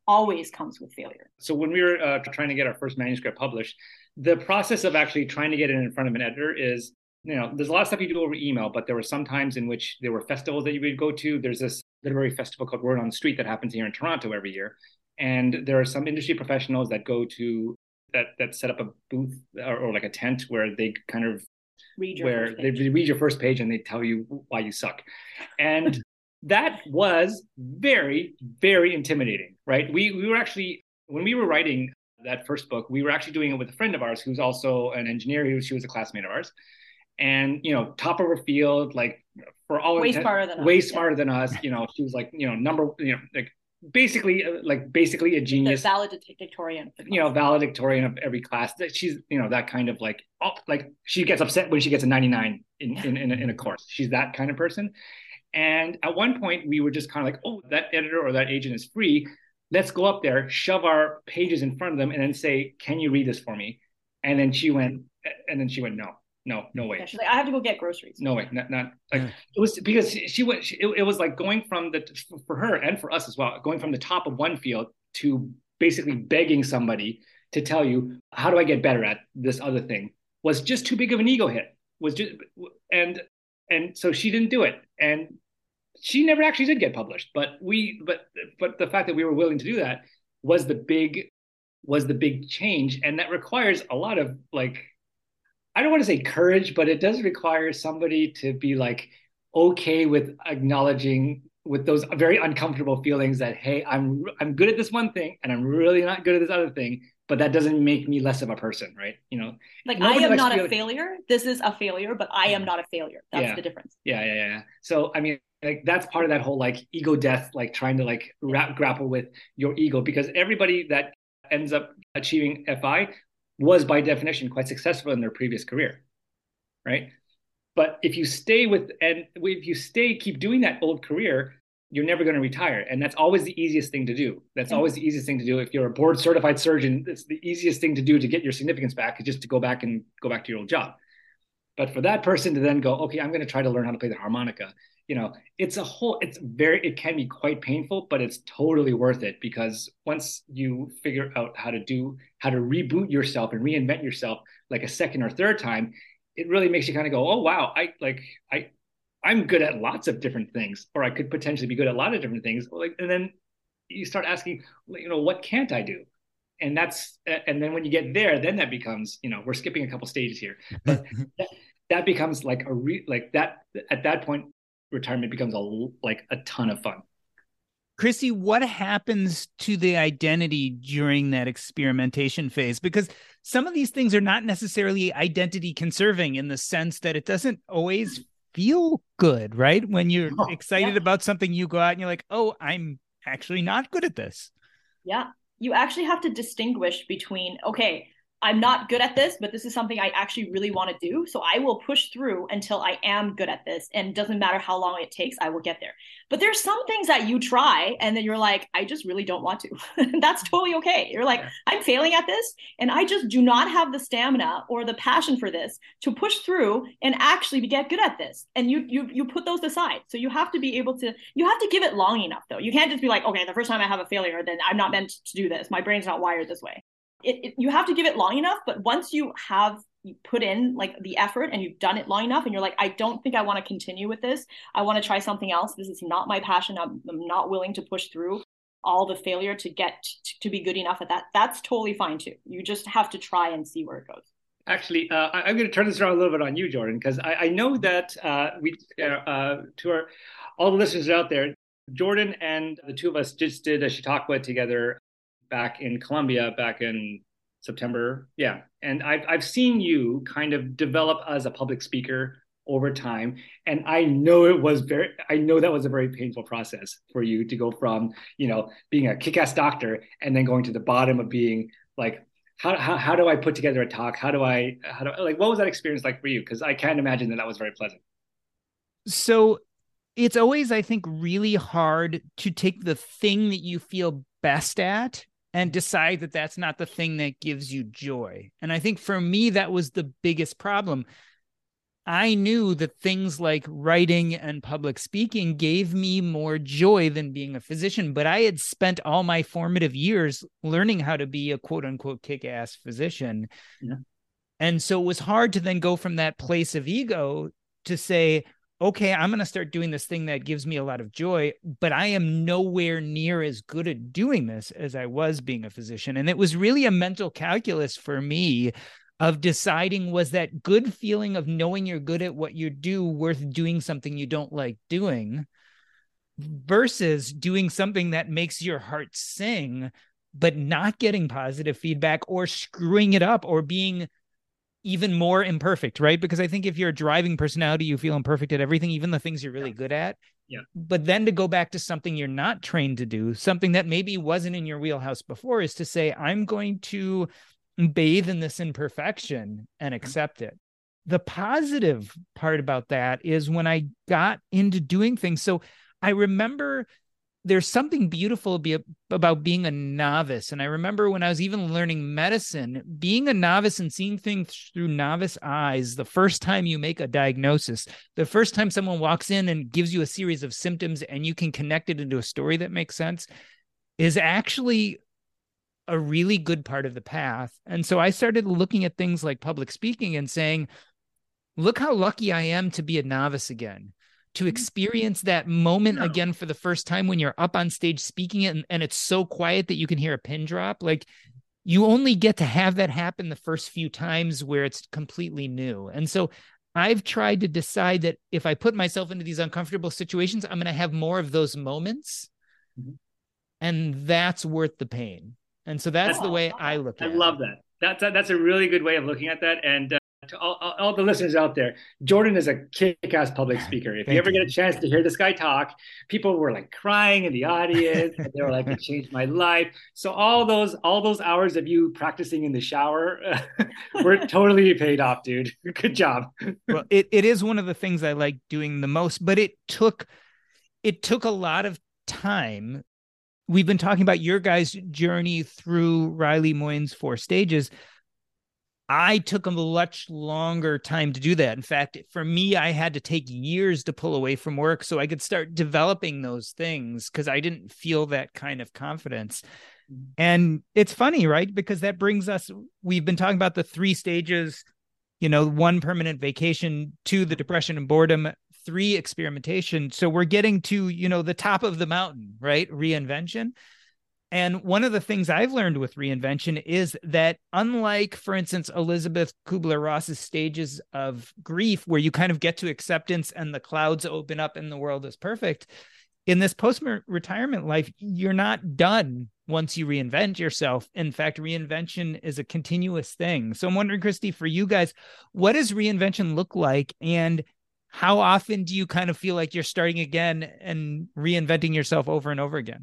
always comes with failure. So when we were uh, trying to get our first manuscript published, the process of actually trying to get it in front of an editor is, you know, there's a lot of stuff you do over email, but there were some times in which there were festivals that you would go to. There's this literary festival called Word on the Street that happens here in Toronto every year. And there are some industry professionals that go to, that that set up a booth or, or like a tent where they kind of, read your where first they page. read your first page and they tell you why you suck. And that was very, very intimidating, right? We we were actually, when we were writing that first book, we were actually doing it with a friend of ours who's also an engineer. He was, she was a classmate of ours. And, you know, top of her field, like for all Way intent, smarter than us, way yeah. smarter than us. You know, she was like, you know, number, you know, like basically, like basically a genius. The valedictorian. Of the class. You know, valedictorian of every class. That she's, you know, that kind of like, oh, like she gets upset when she gets a ninety-nine in in in a, in a course. She's that kind of person. And at one point, we were just kind of like, oh, that editor or that agent is free. Let's go up there, shove our pages in front of them, and then say, "Can you read this for me?" And then she went, and then she went, "No, no, no way." Yeah, she's like, I have to go get groceries. No way, not, not like Yeah. it was because she, she went. She, it, it was like going from the for her and for us as well, going from the top of one field to basically begging somebody to tell you, how do I get better at this other thing, was just too big of an ego hit. Was just and and so she didn't do it, and she never actually did get published. But we but but the fact that we were willing to do that was the big was the big change, and that requires a lot of, like, I don't want to say courage, but it does require somebody to be like okay with acknowledging with those very uncomfortable feelings that, hey, I'm I'm good at this one thing and I'm really not good at this other thing, but that doesn't make me less of a person, right? You know, like nobody I am likes not to a feel- failure. This is a failure, but I am not a failure. That's Yeah. the difference. Yeah, yeah, yeah. So I mean, like that's part of that whole like ego death, like trying to like ra- grapple with your ego, because everybody that ends up achieving F I was by definition quite successful in their previous career, right? But if you stay with and if you stay keep doing that old career, you're never going to retire, and that's always the easiest thing to do. That's always the easiest thing to do. If you're a board certified surgeon, it's the easiest thing to do to get your significance back is just to go back and go back to your old job. But for that person to then go, okay, I'm going to try to learn how to play the harmonica, you know, it's a whole, it's very, it can be quite painful, but it's totally worth it, because once you figure out how to do, how to reboot yourself and reinvent yourself like a second or third time, it really makes you kind of go, oh, wow, I like, I, I'm good at lots of different things, or I could potentially be good at a lot of different things. Like, and then you start asking, you know, what can't I do? And that's, and then when you get there, then that becomes, you know, we're skipping a couple stages here, but that, that becomes like a re, like that, at that point, retirement becomes a, like a ton of fun. Chrissy, what happens to the identity during that experimentation phase? Because some of these things are not necessarily identity conserving in the sense that it doesn't always feel good, right? When you're Oh, excited yeah. about something, you go out and you're like, oh, I'm actually not good at this. Yeah. You actually have to distinguish between, okay, I'm not good at this, but this is something I actually really want to do. So I will push through until I am good at this. And it doesn't matter how long it takes, I will get there. But there's some things that you try and then you're like, I just really don't want to. That's totally okay. You're like, I'm failing at this and I just do not have the stamina or the passion for this to push through and actually get good at this. And you you you put those aside. So you have to be able to, you have to give it long enough though. You can't just be like, okay, the first time I have a failure, then I'm not meant to do this. My brain's not wired this way. It, it, you have to give it long enough, but once you have put in like the effort and you've done it long enough and you're like, I don't think I want to continue with this. I want to try something else. This is not my passion. I'm, I'm not willing to push through all the failure to get t- to be good enough at that. That's totally fine too. You just have to try and see where it goes. Actually, uh, I, I'm going to turn this around a little bit on you, Jordan, because I, I know that uh, we, uh, uh, to our all the listeners out there, Jordan and the two of us just did a Chautauqua together back in Colombia, back in September. Yeah. And I've, I've seen you kind of develop as a public speaker over time. And I know it was very, I know that was a very painful process for you to go from, you know, being a kick-ass doctor and then going to the bottom of being like, how, how, how do I put together a talk? How do I, how do I, like, what was that experience like for you? Because I can't imagine that that was very pleasant. So it's always, I think, really hard to take the thing that you feel best at and decide that that's not the thing that gives you joy. And I think for me, that was the biggest problem. I knew that things like writing and public speaking gave me more joy than being a physician, but I had spent all my formative years learning how to be a quote unquote kick-ass physician. Yeah. And so it was hard to then go from that place of ego to say, okay, I'm going to start doing this thing that gives me a lot of joy, but I am nowhere near as good at doing this as I was being a physician. And it was really a mental calculus for me of deciding, was that good feeling of knowing you're good at what you do worth doing something you don't like doing versus doing something that makes your heart sing, but not getting positive feedback or screwing it up or being even more imperfect, right? Because I think if you're a driving personality, you feel imperfect at everything, even the things you're really good at. Yeah. But then to go back to something you're not trained to do, something that maybe wasn't in your wheelhouse before, is to say, I'm going to bathe in this imperfection and accept it. The positive part about that is when I got into doing things. So I remember there's something beautiful be, about being a novice. And I remember when I was even learning medicine, being a novice and seeing things through novice eyes, the first time you make a diagnosis, the first time someone walks in and gives you a series of symptoms and you can connect it into a story that makes sense, is actually a really good part of the path. And so I started looking at things like public speaking and saying, look how lucky I am to be a novice again, to experience that moment no. again for the first time when you're up on stage speaking it and, and it's so quiet that you can hear a pin drop. Like, you only get to have that happen the first few times where it's completely new. And so I've tried to decide that if I put myself into these uncomfortable situations, I'm going to have more of those moments. Mm-hmm. And that's worth the pain. And so that's, that's the way I look at it. I love that. That's, that's a really good way of looking at that. And uh, to all, all the listeners out there, Jordan is a kick-ass public speaker. If you ever you. get a chance to hear this guy talk, people were like crying in the audience. And they were like, it changed my life. So all those all those hours of you practicing in the shower uh, were totally paid off, dude. Good job. Well, it, it is one of the things I like doing the most, but it took it took a lot of time. We've been talking about your guys' journey through Riley Moyne's four stages. I took a much longer time to do that. In fact, for me, I had to take years to pull away from work so I could start developing those things because I didn't feel that kind of confidence. And it's funny, right? Because that brings us, we've been talking about the three stages, you know, one, permanent vacation, two, the depression and boredom, three, experimentation. So we're getting to, you know, the top of the mountain, right? Reinvention. And one of the things I've learned with reinvention is that unlike, for instance, Elisabeth Kubler-Ross's stages of grief, where you kind of get to acceptance and the clouds open up and the world is perfect, in this post-retirement life, you're not done once you reinvent yourself. In fact, reinvention is a continuous thing. So I'm wondering, Christy, for you guys, what does reinvention look like? And how often do you kind of feel like you're starting again and reinventing yourself over and over again?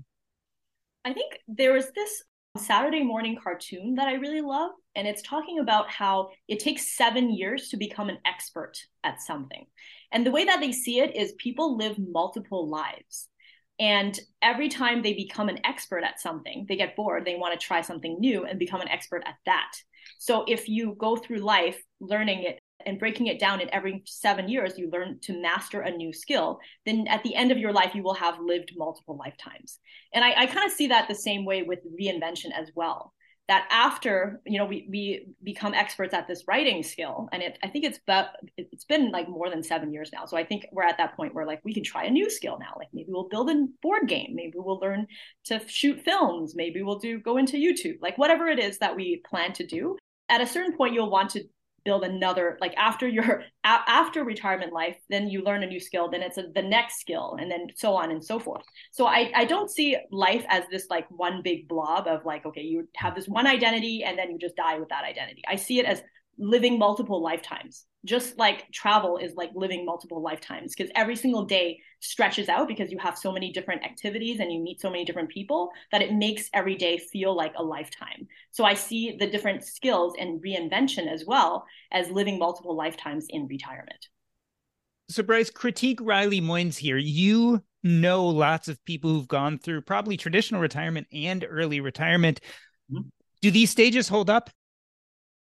I think there was this Saturday morning cartoon that I really love, and it's talking about how it takes seven years to become an expert at something. And the way that they see it is people live multiple lives. And every time they become an expert at something, they get bored, they want to try something new and become an expert at that. So if you go through life learning it and breaking it down, in every seven years, you learn to master a new skill, then at the end of your life, you will have lived multiple lifetimes. And I, I kind of see that the same way with reinvention as well, that after, you know, we, we become experts at this writing skill. And it, I think it's, be, it's been like more than seven years now. So I think we're at that point where like, we can try a new skill now. Like maybe we'll build a board game. Maybe we'll learn to shoot films. Maybe we'll do, go into YouTube, like whatever it is that we plan to do. At a certain point, you'll want to build another, like after your a- after retirement life, then you learn a new skill, then it's a, the next skill, and then so on and so forth. So I, I don't see life as this like one big blob of like, okay, you have this one identity and then you just die with that identity. I see it as living multiple lifetimes, just like travel is like living multiple lifetimes, because every single day stretches out because you have so many different activities and you meet so many different people that it makes every day feel like a lifetime. So I see the different skills and reinvention as well as living multiple lifetimes in retirement. So Bryce, critique Riley Moynes here. You know lots of people who've gone through probably traditional retirement and early retirement. Mm-hmm. Do these stages hold up?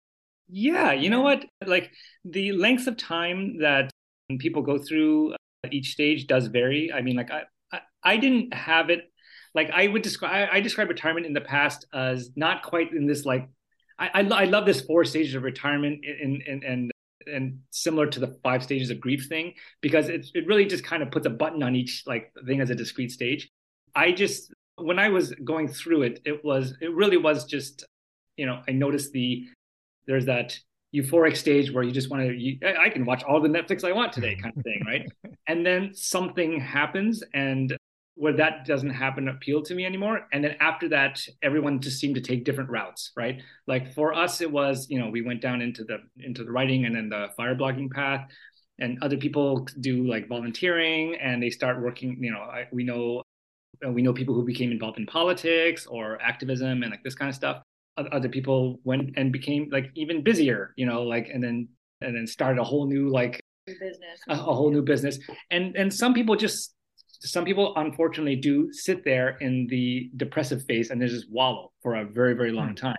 Yeah, you know what? Like the lengths of time that people go through each stage does vary. I mean, like I, I, I didn't have it. Like I would describe, I, I describe retirement in the past as not quite in this like. I, I, I love this four stages of retirement in, in, and and similar to the five stages of grief thing, because it it really just kind of puts a button on each like thing as a discrete stage. I just when I was going through it, it was it really was just, you know, I noticed the there's that euphoric stage where you just want to, I can watch all the Netflix I want today kind of thing, right? And then something happens and where that doesn't happen appeal to me anymore. And then after that, everyone just seemed to take different routes, right? Like for us, it was, you know, we went down into the into the writing and then the fire blogging path, and other people do like volunteering and they start working, you know, I, we know we know people who became involved in politics or activism and like this kind of stuff. Other people went and became like even busier, you know, like, and then, and then started a whole new, like business, a, a whole new business. And, and some people just, some people unfortunately do sit there in the depressive phase and they just wallow for a very, very long time.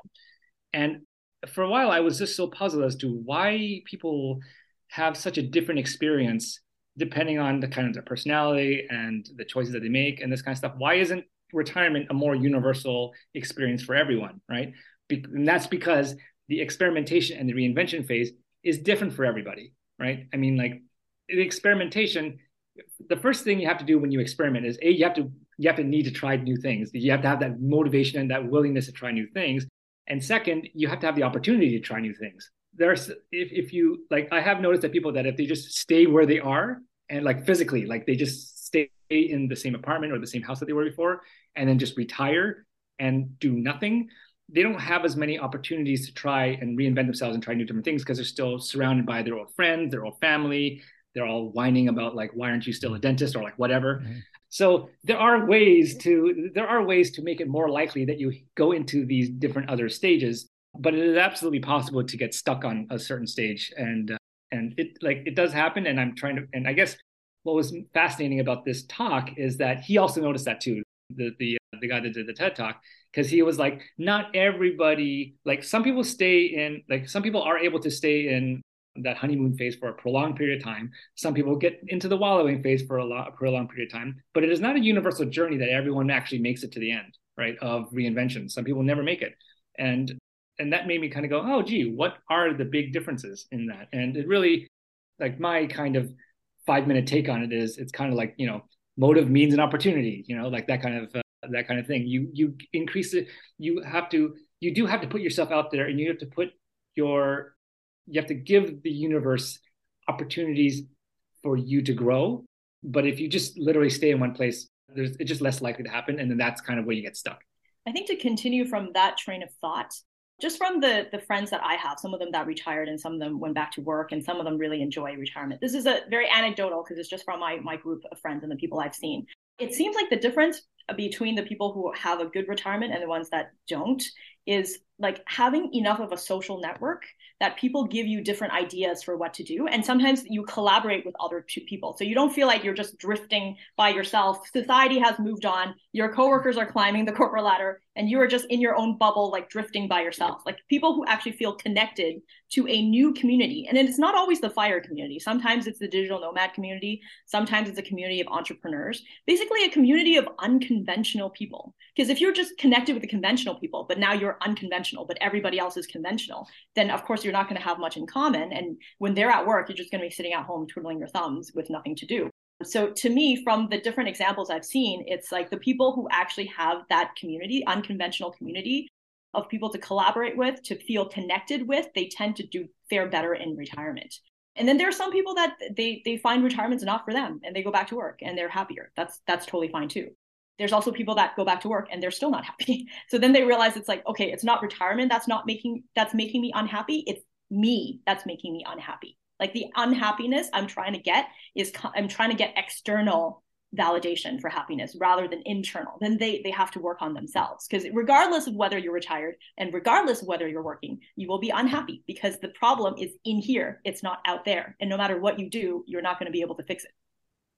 And for a while, I was just so puzzled as to why people have such a different experience depending on the kind of their personality and the choices that they make and this kind of stuff. Why isn't retirement a more universal experience for everyone, right? Be- and that's because the experimentation and the reinvention phase is different for everybody, right? I mean, like the experimentation, the first thing you have to do when you experiment is a you have to you have to need to try new things. You have to have that motivation and that willingness to try new things. And second, you have to have the opportunity to try new things. There's if if you like, I have noticed that people that if they just stay where they are and like physically, like they just stay in the same apartment or the same house that they were before, and then just retire and do nothing, they don't have as many opportunities to try and reinvent themselves and try new different things because they're still surrounded by their old friends, their old family. They're all whining about like, why aren't you still a dentist or like whatever. Mm-hmm. So there are ways to there are ways to make it more likely that you go into these different other stages, but it is absolutely possible to get stuck on a certain stage. And uh, and it like it does happen. And I'm trying to, and I guess what was fascinating about this talk is that he also noticed that too, the the uh, the guy that did the TED Talk, because he was like, not everybody, like some people stay in, like some people are able to stay in that honeymoon phase for a prolonged period of time. Some people get into the wallowing phase for a, lot, a prolonged period of time, but it is not a universal journey that everyone actually makes it to the end, right, of reinvention. Some people never make it. And and that made me kind of go, oh, gee, what are the big differences in that? And it really, like my kind of five minute take on it is, it's kind of like, you know, motive, means, and opportunity, you know, like that kind of, uh, that kind of thing. You, you increase it. You have to, you do have to put yourself out there, and you have to put your, you have to give the universe opportunities for you to grow. But if you just literally stay in one place, there's, it's just less likely to happen. And then that's kind of where you get stuck. I think to continue from that train of thought, just from the the friends that I have, some of them that retired and some of them went back to work and some of them really enjoy retirement. This is a very anecdotal because it's just from my, my group of friends and the people I've seen. It seems like the difference between the people who have a good retirement and the ones that don't is like having enough of a social network that people give you different ideas for what to do. And sometimes you collaborate with other people. So you don't feel like you're just drifting by yourself. Society has moved on. Your coworkers are climbing the corporate ladder and you are just in your own bubble, like drifting by yourself. Like people who actually feel connected to a new community. And it's not always the FIRE community. Sometimes it's the digital nomad community. Sometimes it's a community of entrepreneurs, basically a community of unconventional people. Because if you're just connected with the conventional people, but now you're unconventional, but everybody else is conventional, then of course you're not going to have much in common. And when they're at work, you're just going to be sitting at home twiddling your thumbs with nothing to do. So to me, from the different examples I've seen, it's like the people who actually have that community, unconventional community of people to collaborate with, to feel connected with, they tend to do fare better in retirement. And then there are some people that they they find retirement's not for them and they go back to work and they're happier. That's that's totally fine too. There's also people that go back to work and they're still not happy. So then they realize it's like, okay, it's not retirement that's not making that's making me unhappy. It's me that's making me unhappy. Like the unhappiness I'm trying to get is I'm trying to get external validation for happiness rather than internal. Then they they have to work on themselves, because regardless of whether you're retired and regardless of whether you're working, you will be unhappy because the problem is in here. It's not out there. And no matter what you do, you're not going to be able to fix it.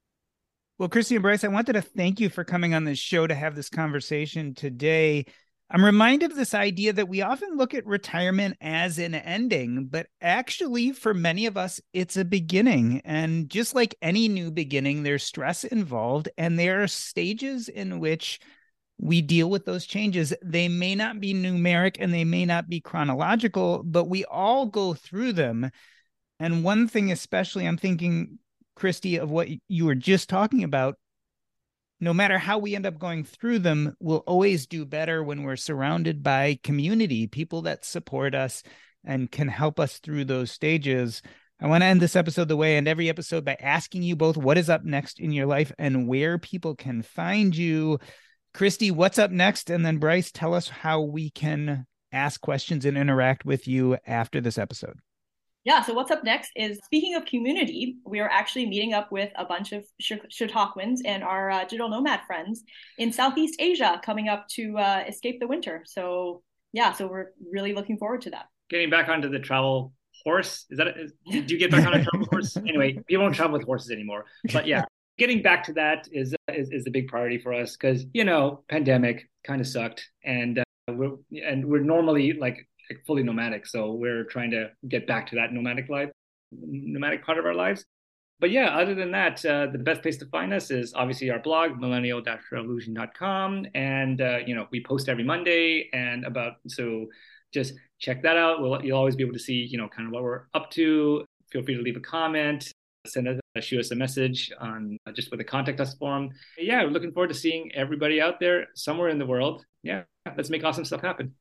Well, Christy and Bryce, I wanted to thank you for coming on this show to have this conversation today. I'm reminded of this idea that we often look at retirement as an ending, but actually for many of us, it's a beginning. And just like any new beginning, there's stress involved, and there are stages in which we deal with those changes. They may not be numeric and they may not be chronological, but we all go through them. And one thing especially, I'm thinking, Christy, of what you were just talking about, no matter how we end up going through them, we'll always do better when we're surrounded by community, people that support us and can help us through those stages. I want to end this episode the way I end every episode by asking you both what is up next in your life and where people can find you. Christy, what's up next? And then Bryce, tell us how we can ask questions and interact with you after this episode. Yeah, so what's up next is, speaking of community, we are actually meeting up with a bunch of Chautauquans and our uh, digital nomad friends in Southeast Asia coming up to uh, escape the winter. So yeah, so we're really looking forward to that. Getting back onto the travel horse, is that a, is, do you get back on a travel horse? Anyway, people don't travel with horses anymore. But yeah, getting back to that is is, is a big priority for us because, you know, pandemic kind of sucked, and uh, we're and we're normally like fully nomadic, so we're trying to get back to that nomadic life, nomadic part of our lives. But yeah, other than that, uh, the best place to find us is obviously our blog, millennial dash revolution dot com, and uh, you know, we post every Monday, and about so just check that out. We'll, you'll always be able to see, you know, kind of what we're up to. Feel free to leave a comment, send us, uh, shoot us a message on uh, just with the contact us form. Yeah, we're looking forward to seeing everybody out there somewhere in the world. Yeah, let's make awesome stuff happen.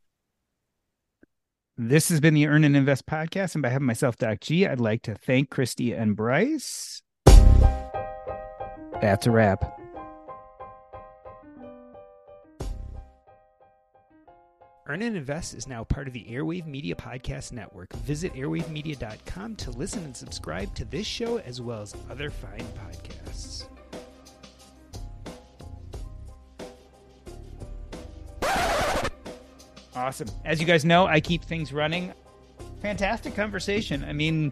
This has been the Earn and Invest podcast, and by having myself, Doc G, I'd like to thank Christy and Bryce. That's a wrap. Earn and Invest is now part of the Airwave Media Podcast Network. Visit airwave media dot com to listen and subscribe to this show as well as other fine podcasts. Awesome. As you guys know, I keep things running. Fantastic conversation. I mean,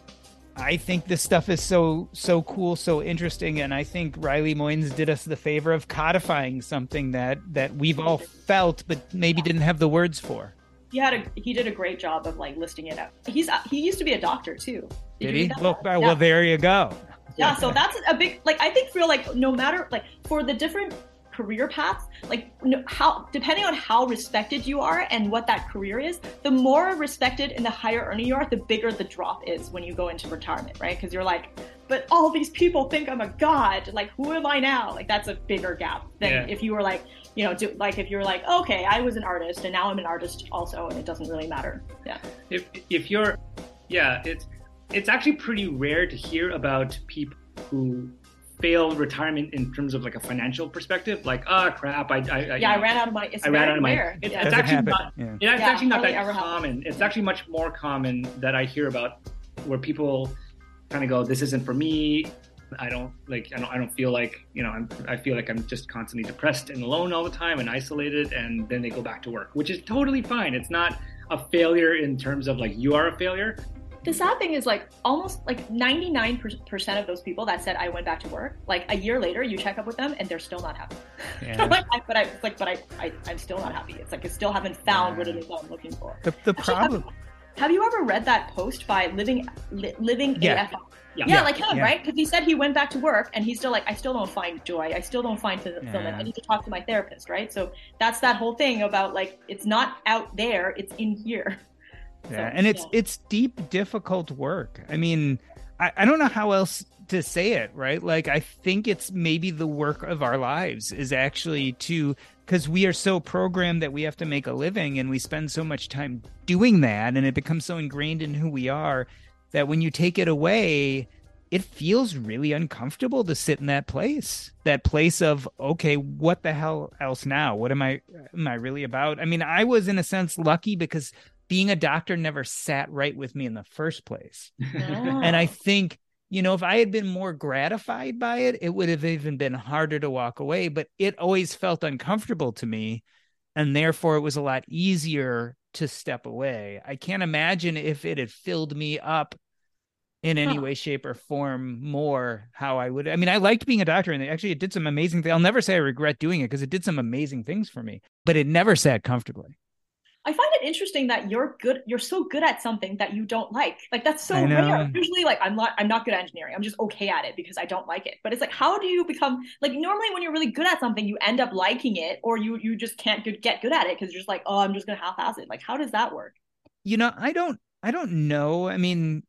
I think this stuff is so, so cool, so interesting. And I think Riley Moynes did us the favor of codifying something that, that we've all felt, but maybe didn't have the words for. He had a, he did a great job of like listing it out. He's, he used to be a doctor too. Did, did he? Well, yeah. well, there you go. Yeah. So that's a big, like, I think feel like no matter, like for the different career paths, like how depending on how respected you are and what that career is, the more respected and the higher earning you are, the bigger the drop is when you go into retirement, right? Because you're like, but all these people think I'm a god, like who am I now? Like that's a bigger gap than yeah. if you were like, you know, do, like if you were like, okay, I was an artist and now I'm an artist also, and it doesn't really matter. Yeah. If if you're, yeah, it's it's actually pretty rare to hear about people who failed retirement in terms of like a financial perspective, like ah oh, crap, I, I, I yeah, I ran out of my. It's I ran out of my. Rare. It, yeah. It's actually happen. not. Yeah. It's yeah, actually not that common. Happens. It's actually much more common that I hear about, where people kind of go, "This isn't for me. I don't like. I don't. I don't feel like you know. I'm. I feel like I'm just constantly depressed and alone all the time and isolated." And then they go back to work, which is totally fine. It's not a failure in terms of like you are a failure. The sad thing is like almost like ninety-nine percent of those people that said I went back to work, like a year later you check up with them and they're still not happy. Yeah. like, I, but I it's like, but I, I, I'm still not happy. It's like I still haven't found yeah. what it is I'm looking for. The, the Actually, problem. Have, have you ever read that post by Living li, Living yeah. A F I? Yeah. Yeah, yeah, like him, yeah. right? Because he said he went back to work and he's still like, I still don't find joy. I still don't find fulfillment. Yeah. I need to talk to my therapist, right? So that's that whole thing about like, it's not out there, it's in here. Yeah, so, and it's yeah. it's deep, difficult work. I mean, I, I don't know how else to say it, right? Like, I think it's maybe the work of our lives is actually to, because we are so programmed that we have to make a living and we spend so much time doing that and it becomes so ingrained in who we are that when you take it away, it feels really uncomfortable to sit in that place, that place of, okay, what the hell else now? What am I, am I really about? I mean, I was in a sense lucky because being a doctor never sat right with me in the first place. Oh. And I think, you know, if I had been more gratified by it, it would have even been harder to walk away, but it always felt uncomfortable to me. And therefore it was a lot easier to step away. I can't imagine if it had filled me up in any Huh. way, shape, or form more how I would. I mean, I liked being a doctor, and actually it did some amazing things. I'll never say I regret doing it because it did some amazing things for me, but it never sat comfortably. I find it interesting that you're good. You're so good at something that you don't like. Like that's so I know. rare. Usually, like I'm not. I'm not good at engineering. I'm just okay at it because I don't like it. But it's like, how do you become like? Normally, when you're really good at something, you end up liking it, or you you just can't good, get good at it because you're just like, oh, I'm just gonna half-ass it. Like, how does that work? You know, I don't. I don't know. I mean,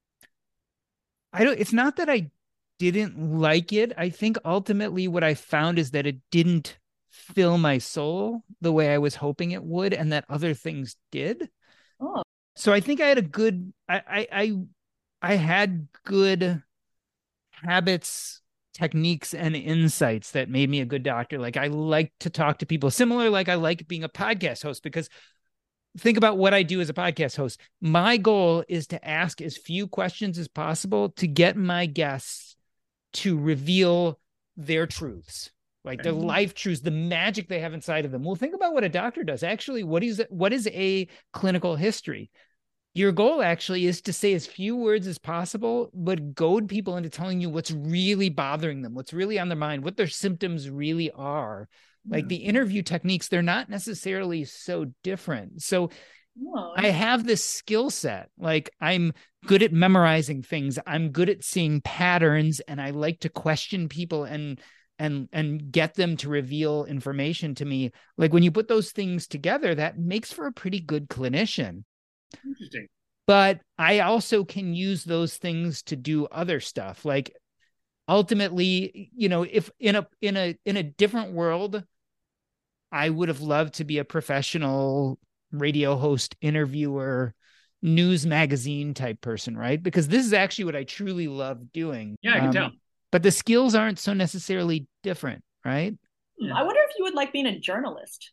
I don't. It's not that I didn't like it. I think ultimately what I found is that it didn't fill my soul the way I was hoping it would, and that other things did. Oh, So I think I had a good. I I I, I had good habits, techniques, and insights that made me a good doctor. Like I like to talk to people. Similar, like I like being a podcast host because. Think about what I do as a podcast host. My goal is to ask as few questions as possible to get my guests to reveal their truths, like their life truths, the magic they have inside of them. Well, think about what a doctor does. Actually, what is what is a clinical history? Your goal actually is to say as few words as possible, but goad people into telling you what's really bothering them, what's really on their mind, what their symptoms really are. Like the interview techniques, they're not necessarily so different. So oh. I have this skill set. Like I'm good at memorizing things. I'm good at seeing patterns, and I like to question people and and and get them to reveal information to me. Like when you put those things together, that makes for a pretty good clinician. Interesting. But I also can use those things to do other stuff. Like ultimately, you know, if in a in a in a different world, I would have loved to be a professional radio host, interviewer, news magazine type person, right? Because this is actually what I truly love doing. Yeah, I can Um, tell. But the skills aren't so necessarily different, right? Yeah. I wonder if you would like being a journalist.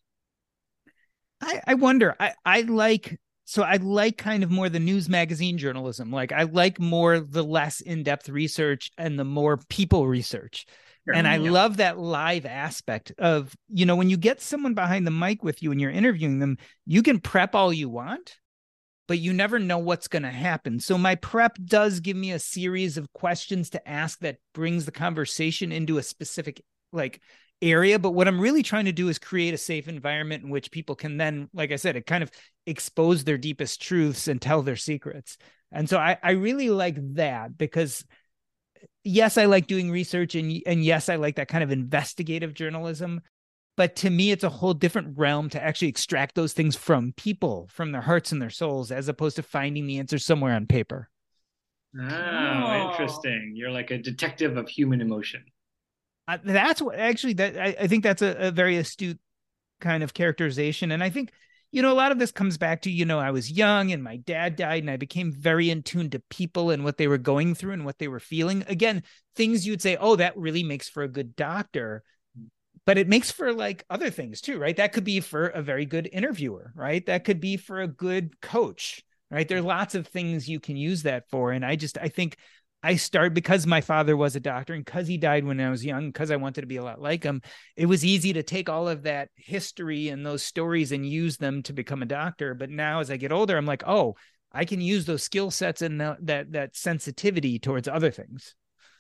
I, I wonder. I, I like so I like kind of more the news magazine journalism. Like I like more the less in-depth research and the more people research. Sure. And I Yeah. love that live aspect of, you know, when you get someone behind the mic with you and you're interviewing them, you can prep all you want, but you never know what's going to happen. So my prep does give me a series of questions to ask that brings the conversation into a specific like area. But what I'm really trying to do is create a safe environment in which people can then, like I said, it kind of expose their deepest truths and tell their secrets. And so I, I really like that because yes, I like doing research and, and yes, I like that kind of investigative journalism. But to me, it's a whole different realm to actually extract those things from people, from their hearts and their souls, as opposed to finding the answer somewhere on paper. Oh, Oh. interesting. You're like a detective of human emotion. Uh, that's what actually that I, I think that's a, a very astute kind of characterization. And I think, you know, a lot of this comes back to, you know, I was young and my dad died and I became very in tune to people and what they were going through and what they were feeling. Again, things you'd say, oh, that really makes for a good doctor. But it makes for like other things too, right? That could be for a very good interviewer, right? That could be for a good coach, right? There are lots of things you can use that for. And I just, I think I started because my father was a doctor and because he died when I was young, because I wanted to be a lot like him, it was easy to take all of that history and those stories and use them to become a doctor. But now as I get older, I'm like, oh, I can use those skill sets and that, that, that sensitivity towards other things.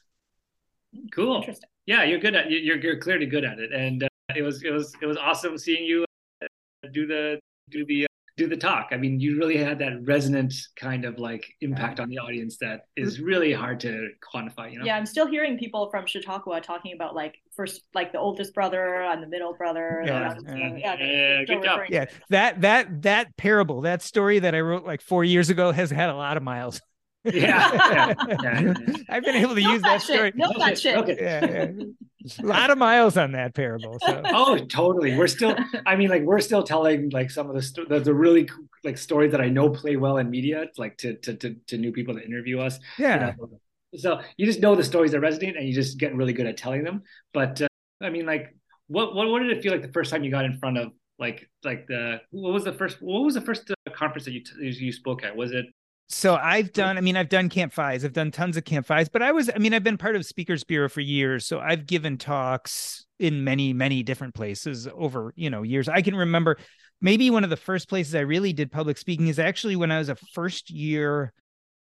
Cool. Interesting. Yeah, you're good at you're you're clearly good at it, and uh, it was it was it was awesome seeing you do the do the uh, do the talk. I mean, you really had that resonant kind of like impact on the audience that is really hard to quantify. You know? Yeah, I'm still hearing people from Chautauqua talking about like first, like the oldest brother and the middle brother. Yeah, the yeah. yeah, yeah, Yeah, still good job. referring Yeah, to it. that that that parable, that story that I wrote like four years ago has had a lot of miles. Yeah, yeah, yeah, yeah. I've been able to Milk use that that shit. story. Milk that shit. Okay. Yeah, yeah. A lot of miles on that parable. So Oh, totally. We're still. I mean, like we're still telling like some of the sto- the, the really cool, like stories that I know play well in media, like to to to, to new people that interview us. yeah. You know? So you just know the stories that resonate, and you just get really good at telling them. But uh, I mean, like, what what what did it feel like the first time you got in front of like like the what was the first what was the first uh, conference that you t- you spoke at? Was it? So I've done, I mean, I've done Camp Fives. I've done tons of Camp Fives, but I was, I mean, I've been part of Speakers Bureau for years. So I've given talks in many, many different places over, you know, years. I can remember maybe one of the first places I really did public speaking is actually when I was a first year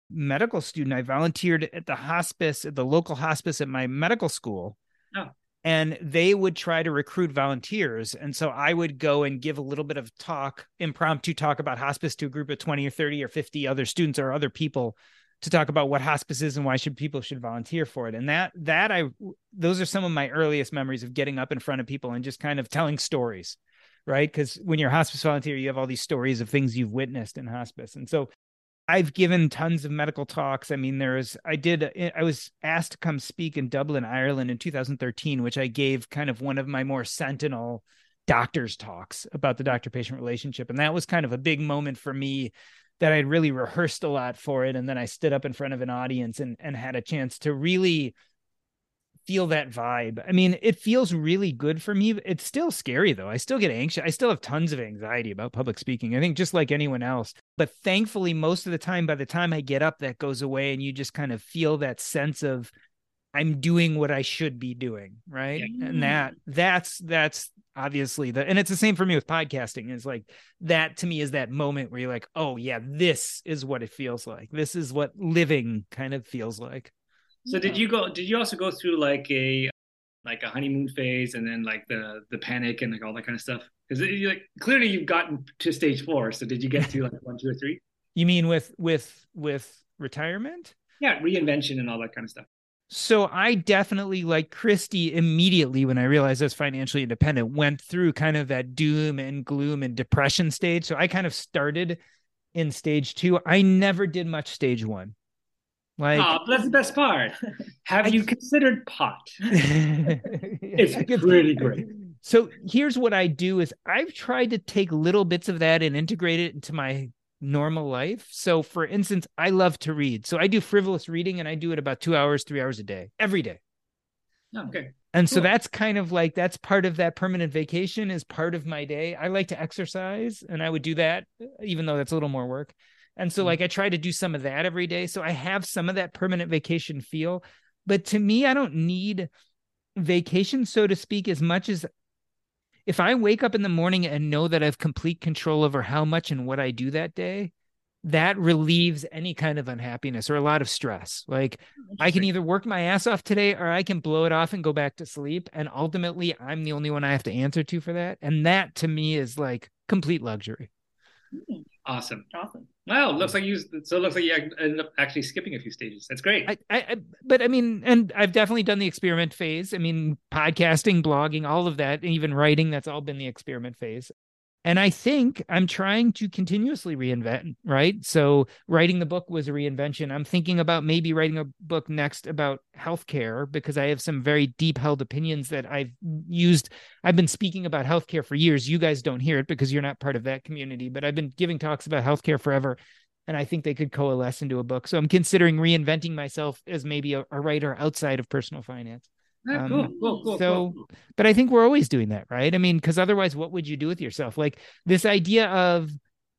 medical student, I volunteered at the hospice, at the local hospice at my medical school. Oh. And they would try to recruit volunteers. And so I would go and give a little bit of talk, impromptu talk about hospice to a group of twenty or thirty or fifty other students or other people to talk about what hospice is and why should people should volunteer for it. And that, that I, those are some of my earliest memories of getting up in front of people and just kind of telling stories, right? Because when you're a hospice volunteer, you have all these stories of things you've witnessed in hospice. And so I've given tons of medical talks. I mean, there was, I did, I was asked to come speak in Dublin, Ireland in two thousand thirteen, which I gave kind of one of my more sentinel doctors talks about the doctor-patient relationship. And that was kind of a big moment for me that I'd really rehearsed a lot for it. And then I stood up in front of an audience and, and had a chance to really feel that vibe. I mean, it feels really good for me. It's still scary though. I still get anxious. I still have tons of anxiety about public speaking. I think just like anyone else, but thankfully most of the time, by the time I get up, that goes away and you just kind of feel that sense of I'm doing what I should be doing. Right. Yeah. And that, that's, that's obviously the, and it's the same for me with podcasting. It's like that to me is that moment where you're like, oh yeah, this is what it feels like. This is what living kind of feels like. So did you go, did you also go through like a, like a honeymoon phase and then like the, the panic and like all that kind of stuff? Because like clearly you've gotten to stage four. So did you get to like one, two or three? You mean with, with, with retirement? Yeah. Reinvention and all that kind of stuff. So I definitely, like Christy, immediately when I realized I was financially independent, went through kind of that doom and gloom and depression stage. So I kind of started in stage two. I never did much stage one. Like, oh, that's the best part. Have I, you considered pot? It's could, pretty great. So here's what I do is I've tried to take little bits of that and integrate it into my normal life. So for instance, I love to read. So I do frivolous reading and I do it about two hours, three hours a day, every day. Oh, okay. And cool. So that's kind of like, that's part of that permanent vacation is part of my day. I like to exercise and I would do that, even though that's a little more work. And so like I try to do some of that every day. So I have some of that permanent vacation feel. But to me, I don't need vacation, so to speak, as much as if I wake up in the morning and know that I have complete control over how much and what I do that day, that relieves any kind of unhappiness or a lot of stress. Like I can either work my ass off today or I can blow it off and go back to sleep. And ultimately, I'm the only one I have to answer to for that. And that to me is like complete luxury. Awesome. Awesome. Wow. Looks like you, so it looks like you ended up actually skipping a few stages. That's great. I, I, but I mean, and I've definitely done the experiment phase. I mean, podcasting, blogging, all of that, even writing, that's all been the experiment phase. And I think I'm trying to continuously reinvent, right? So writing the book was a reinvention. I'm thinking about maybe writing a book next about healthcare because I have some very deep held opinions that I've used. I've been speaking about healthcare for years. You guys don't hear it because you're not part of that community, but I've been giving talks about healthcare forever. And I think they could coalesce into a book. So I'm considering reinventing myself as maybe a, a writer outside of personal finance. Ah, cool, um, cool, cool, so, cool. But I think we're always doing that, right? I mean, because otherwise, what would you do with yourself? Like this idea of,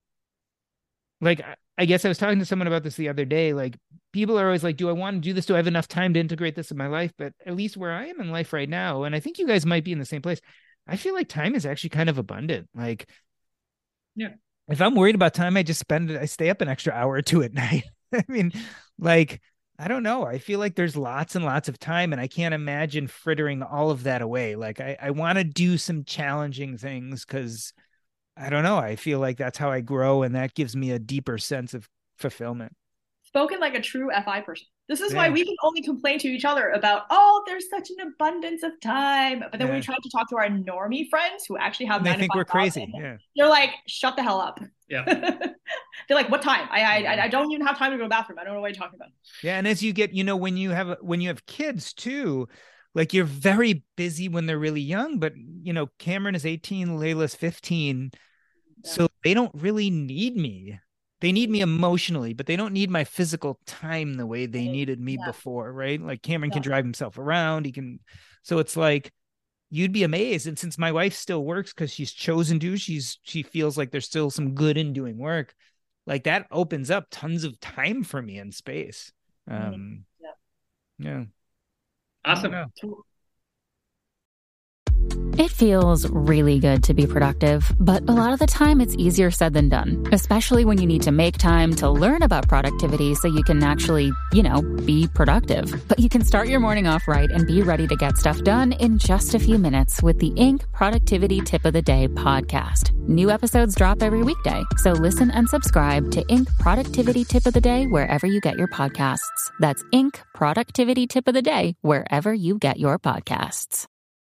like, I guess I was talking to someone about this the other day. Like, people are always like, do I want to do this? Do I have enough time to integrate this in my life? But at least where I am in life right now, and I think you guys might be in the same place, I feel like time is actually kind of abundant. Like, yeah, if I'm worried about time, I just spend it, I stay up an extra hour or two at night. I mean, like, I don't know. I feel like there's lots and lots of time and I can't imagine frittering all of that away. Like I, I want to do some challenging things because I don't know. I feel like that's how I grow and that gives me a deeper sense of fulfillment. Spoken like a true F I person. This is Yeah. why we can only complain to each other about, oh, there's such an abundance of time. But then Yeah. we try to talk to our normie friends who actually have And they nine to think five we're crazy. jobs, and Yeah. They're like, shut the hell up. Yeah. They're like, what time? I, I I don't even have time to go to the bathroom. I don't know what you're talking about. Yeah. And as you get, you know, when you have, when you have kids too, like you're very busy when they're really young, but you know, Cameron is eighteen, Layla's fifteen. Yeah. So they don't really need me. They need me emotionally, but they don't need my physical time the way they needed me Yeah. before, right? Like Cameron Yeah. can drive himself around. He can. So it's like, you'd be amazed. And since my wife still works because she's chosen to, she's, she feels like there's still some good in doing work. Like that opens up tons of time for me in space. Um, Yeah. yeah. Awesome. I don't know. It feels really good to be productive, but a lot of the time it's easier said than done, especially when you need to make time to learn about productivity so you can actually, you know, be productive. But you can start your morning off right and be ready to get stuff done in just a few minutes with the Inc Productivity Tip of the Day podcast. New episodes drop every weekday, so listen and subscribe to Inc Productivity Tip of the Day wherever you get your podcasts. That's Inc Productivity Tip of the Day wherever you get your podcasts.